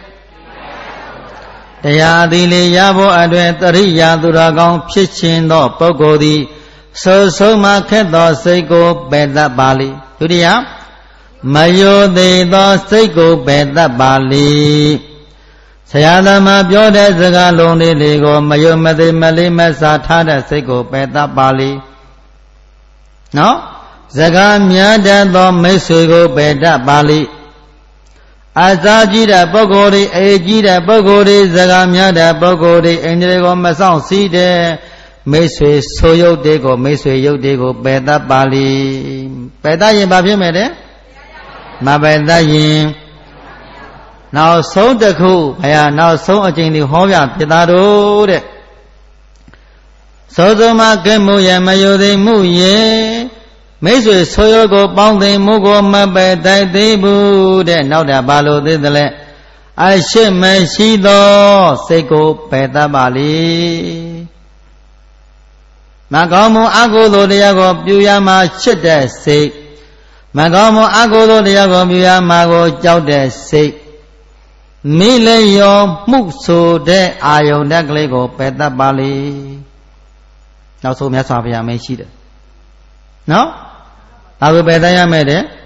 တရားသည်လေရဖို့အတွက်တရိယာသူတော်ကောင်းဖြစ်ခြင်းသောပုဂ္ဂိုလ်သည်ဆိုဆုံးမှခက်သောစိတ်ကိုပယ်တတ်ပါလေဒုတိယမယိုသေးသောစိတ်ကိုပယ်တတ်ပါလေဆရာသမားပြောတဲ့စကားလုံးလေးတွေကိုမယုံမသိမလေးမစားထားတဲ့စိတ်ကိုပယ်တတ်ပါလေနော်စကားများတတ်သောမိတ်ဆွေကိုပယ်တတ်ပါလေအစာကြီးတဲ့ပုဂ္ဂိုလ်တွေအေကြီးတဲ့ပုဂ္ဂိုလ်တွေစကားများတဲ့ပုဂ္ဂိုလ်တွေအိန္ဒြေကိုမဆောင်စည်းတဲ့မိတ်ဆွေဆိုရုပ်တွေကိုမိတ်ဆွေရုပ်တွေကိုပယ်တတ်ပါလေပယ်တတ်ရင်ဘာဖြစ်မယ်တဲ့မပယ်တတ်ရင်နောက်ဆုံးတစ်ခုဘုရားနောက်ဆုံးအကျင့်ဒီဟောပြပြသားတို့တဲ့သောသောမကဲမှုရဲ့မယုံသိမှုရဲ့မိတ်ဆွေဆိုရုပ်ကိုပေါင်းသိမှုကိုမပယ်တတ်သေးဘူးတဲ့နောက်တာဘာလို့သေးသလဲအရှိမရှိသောစိတ်ကိုပယ်တတ်ပါလေမကောင်းမှုအကုသိုလ်တရားကိုပြုရမှချစ်တဲ့စိတ်မကောင်းမှုအကုသိုလ်တရားကိုပြုရမှကိုကြောက်တဲ့စိတ်မိလျော်မှုဆိုတဲ့အာယုန်တက်ကလေးကိုပယ်တတ်ပါလေနောက်ဆုံးမြတ်စွာဘုရားမရှိတယ်နော်ဒါကိုပယ်တတ်ရမယ်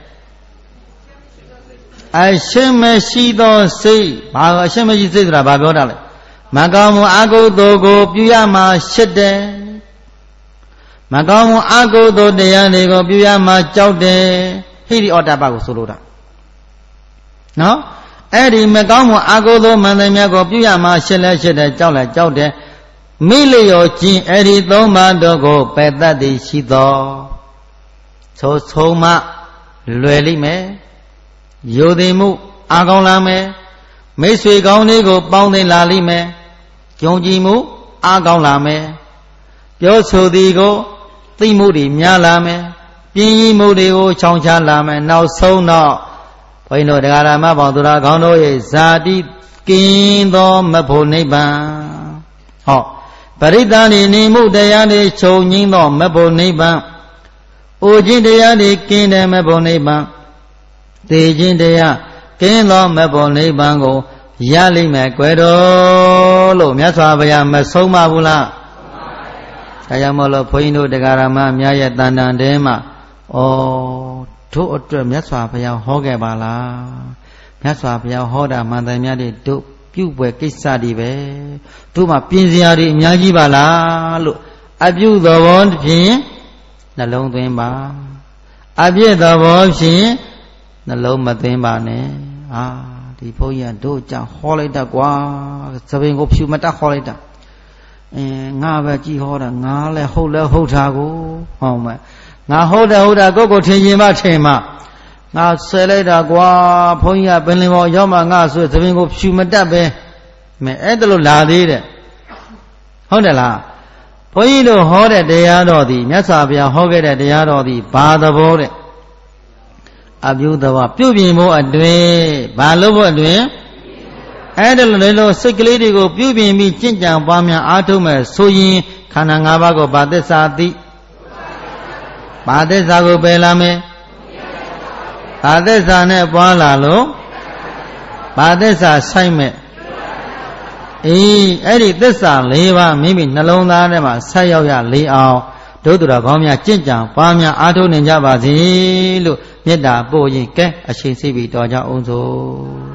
တဲ့အရှင်းမရှိသောစိတ်ဘာအရှင်းမရှိစိတ်ဆိုတာဘာပြောတာလဲမကောင်းမှုအကုသိုလ်ကိုပြုရမှရှစ်တယ်မကောင်းမှုအကုသိုလ်တရားတွေကိုပြုရမှကြောက်တယ်ဟိရိဩတ္တပကိုဆိုလိုတာနော်အဲ့ဒီမကောင်းမှုအကုသိုလ်မှန်တယ်များကိုပြုရမှရှစ်လဲရှစ်တယ်ကြောက်လဲကြောက်တယ်မိလျော်ခြင်းအဲ့ဒီသုံးပါးတို့ကိုပယ်တတ်သည်ရှိသောဆိုဆုံးမှလွယ်လိမ့်မယ်ယိုသိမှုအာကောင်းလာမယ်မိတ်ဆွေကောင်းလေးကိုပေါင်းသိလာလိမ့်မယ်ကြုံကြည်မှုအာကောင်းလာမယ်ပြောဆိုသည်ကိုသိမှုတွေများလာမယ်ပြင်းရီမှုတွေကိုချောင်ချလာမယ်နောက်ဆုံးတော့ဘုန်းကြီးတို့တရားဓမ္မပေါင်းသူတော်ကောင်းတို့ရဲ့ဇာတိကင်းသောမဖို့နိဗ္ဗာန်ဟောပရိသန္တိနေမှုတရားတွေချုပ်ငြိမ်းသောမဘုံနိဗ္ဗာန်အိုခြင်းတရားတွေကင်းတဲ့မဘုံနိဗ္ဗာန်သေခြင်းတရားကင်းသောမဘုံနိဗ္ဗာန်ကိုရလိမ့်မယ်ကွယ်တော်လို့မြတ်စွာဘုရားမဆုံးမဘူးလားဒါကြောင့်မို့လို့ဘုန်းကြီးတို့တရားဓမ္မများရဲ့တန်တန်တဲမှာဩတို့အတွက်မြတ်စွာဘုရားဟောခဲ့ပါလားမြတ်စွာဘုရားဟောတာမှန်တယ်များတဲ့တို့ပြုပွဲကိစ္စတွေပဲတို့မှာပြင်စရာတွေအများကြီးပါလားလို့အပြုသဘောဖြင့်နှလုံးသွင်းပါအပြည့်သဘောဖြင့်နှလုံးမသွင်းပါနဲ့အာဒီဘုန်းကြီးကတို့ကြောင့်ဟောလိုက်တတ်ကွာသဘင်ကိုဖြူမတတ်ဟောလိုက်တာအင်းငါပဲကြည်ဟောတာငါလည်းဟုတ်လဲဟုတ်တာကိုဟောမယ်ငါဟုတ်တယ်ဟုတ်တာကိုကိုထင်ရင်မထင်မှငါဆွဲလိုက်တာကွာဘုန်းကြီးကပင်လင်ပေါ်ရောက်မှငါဆွဲသဘင်ကိုဖြူမတတ်ပဲမဲအဲ့ဒါလို့လာသေးတယ်ဟုတ်တယ်လားဘုန်းကြီးတို့ဟောတဲ့တရားတော်သည်မြတ်စွာဘုရားဟောခဲ့တဲ့တရားတော်သည်ဘာသဘောတဲ့အပြုသဘောပြုပြင်ဖို့အတွင်ဘာလို့ဖို့အတွင်အဲ့ဒါလိုလိုစိတ်ကလေးတွေကိုပြုပြင်ပြီးကျင့်ကြံပွားများအားထုတ်မယ်ဆိုရင်ခန္ဓာ၅ပါးကိုဘာသစ္စာသိဘာသစ္စာကိုပယ်လာမယ်ဘာသစ္စာနဲ့ပွားလာလို့ဘာသစ္စာဆိုင်မဲ့အေးအဲ့ဒီသစ္စာ၄ပါးမိမိနှလုံးသားထဲမှာဆက်ရောက်ရလေအောင်ဒုသူတော်ကောင်းများကျင့်ကြံပွားများအားထုတ်နေကြပါစေလို့မေတ္တာပို့ရင်ကဲအရှိန်စိတ်ပြီးတော်ကြအောင်စို့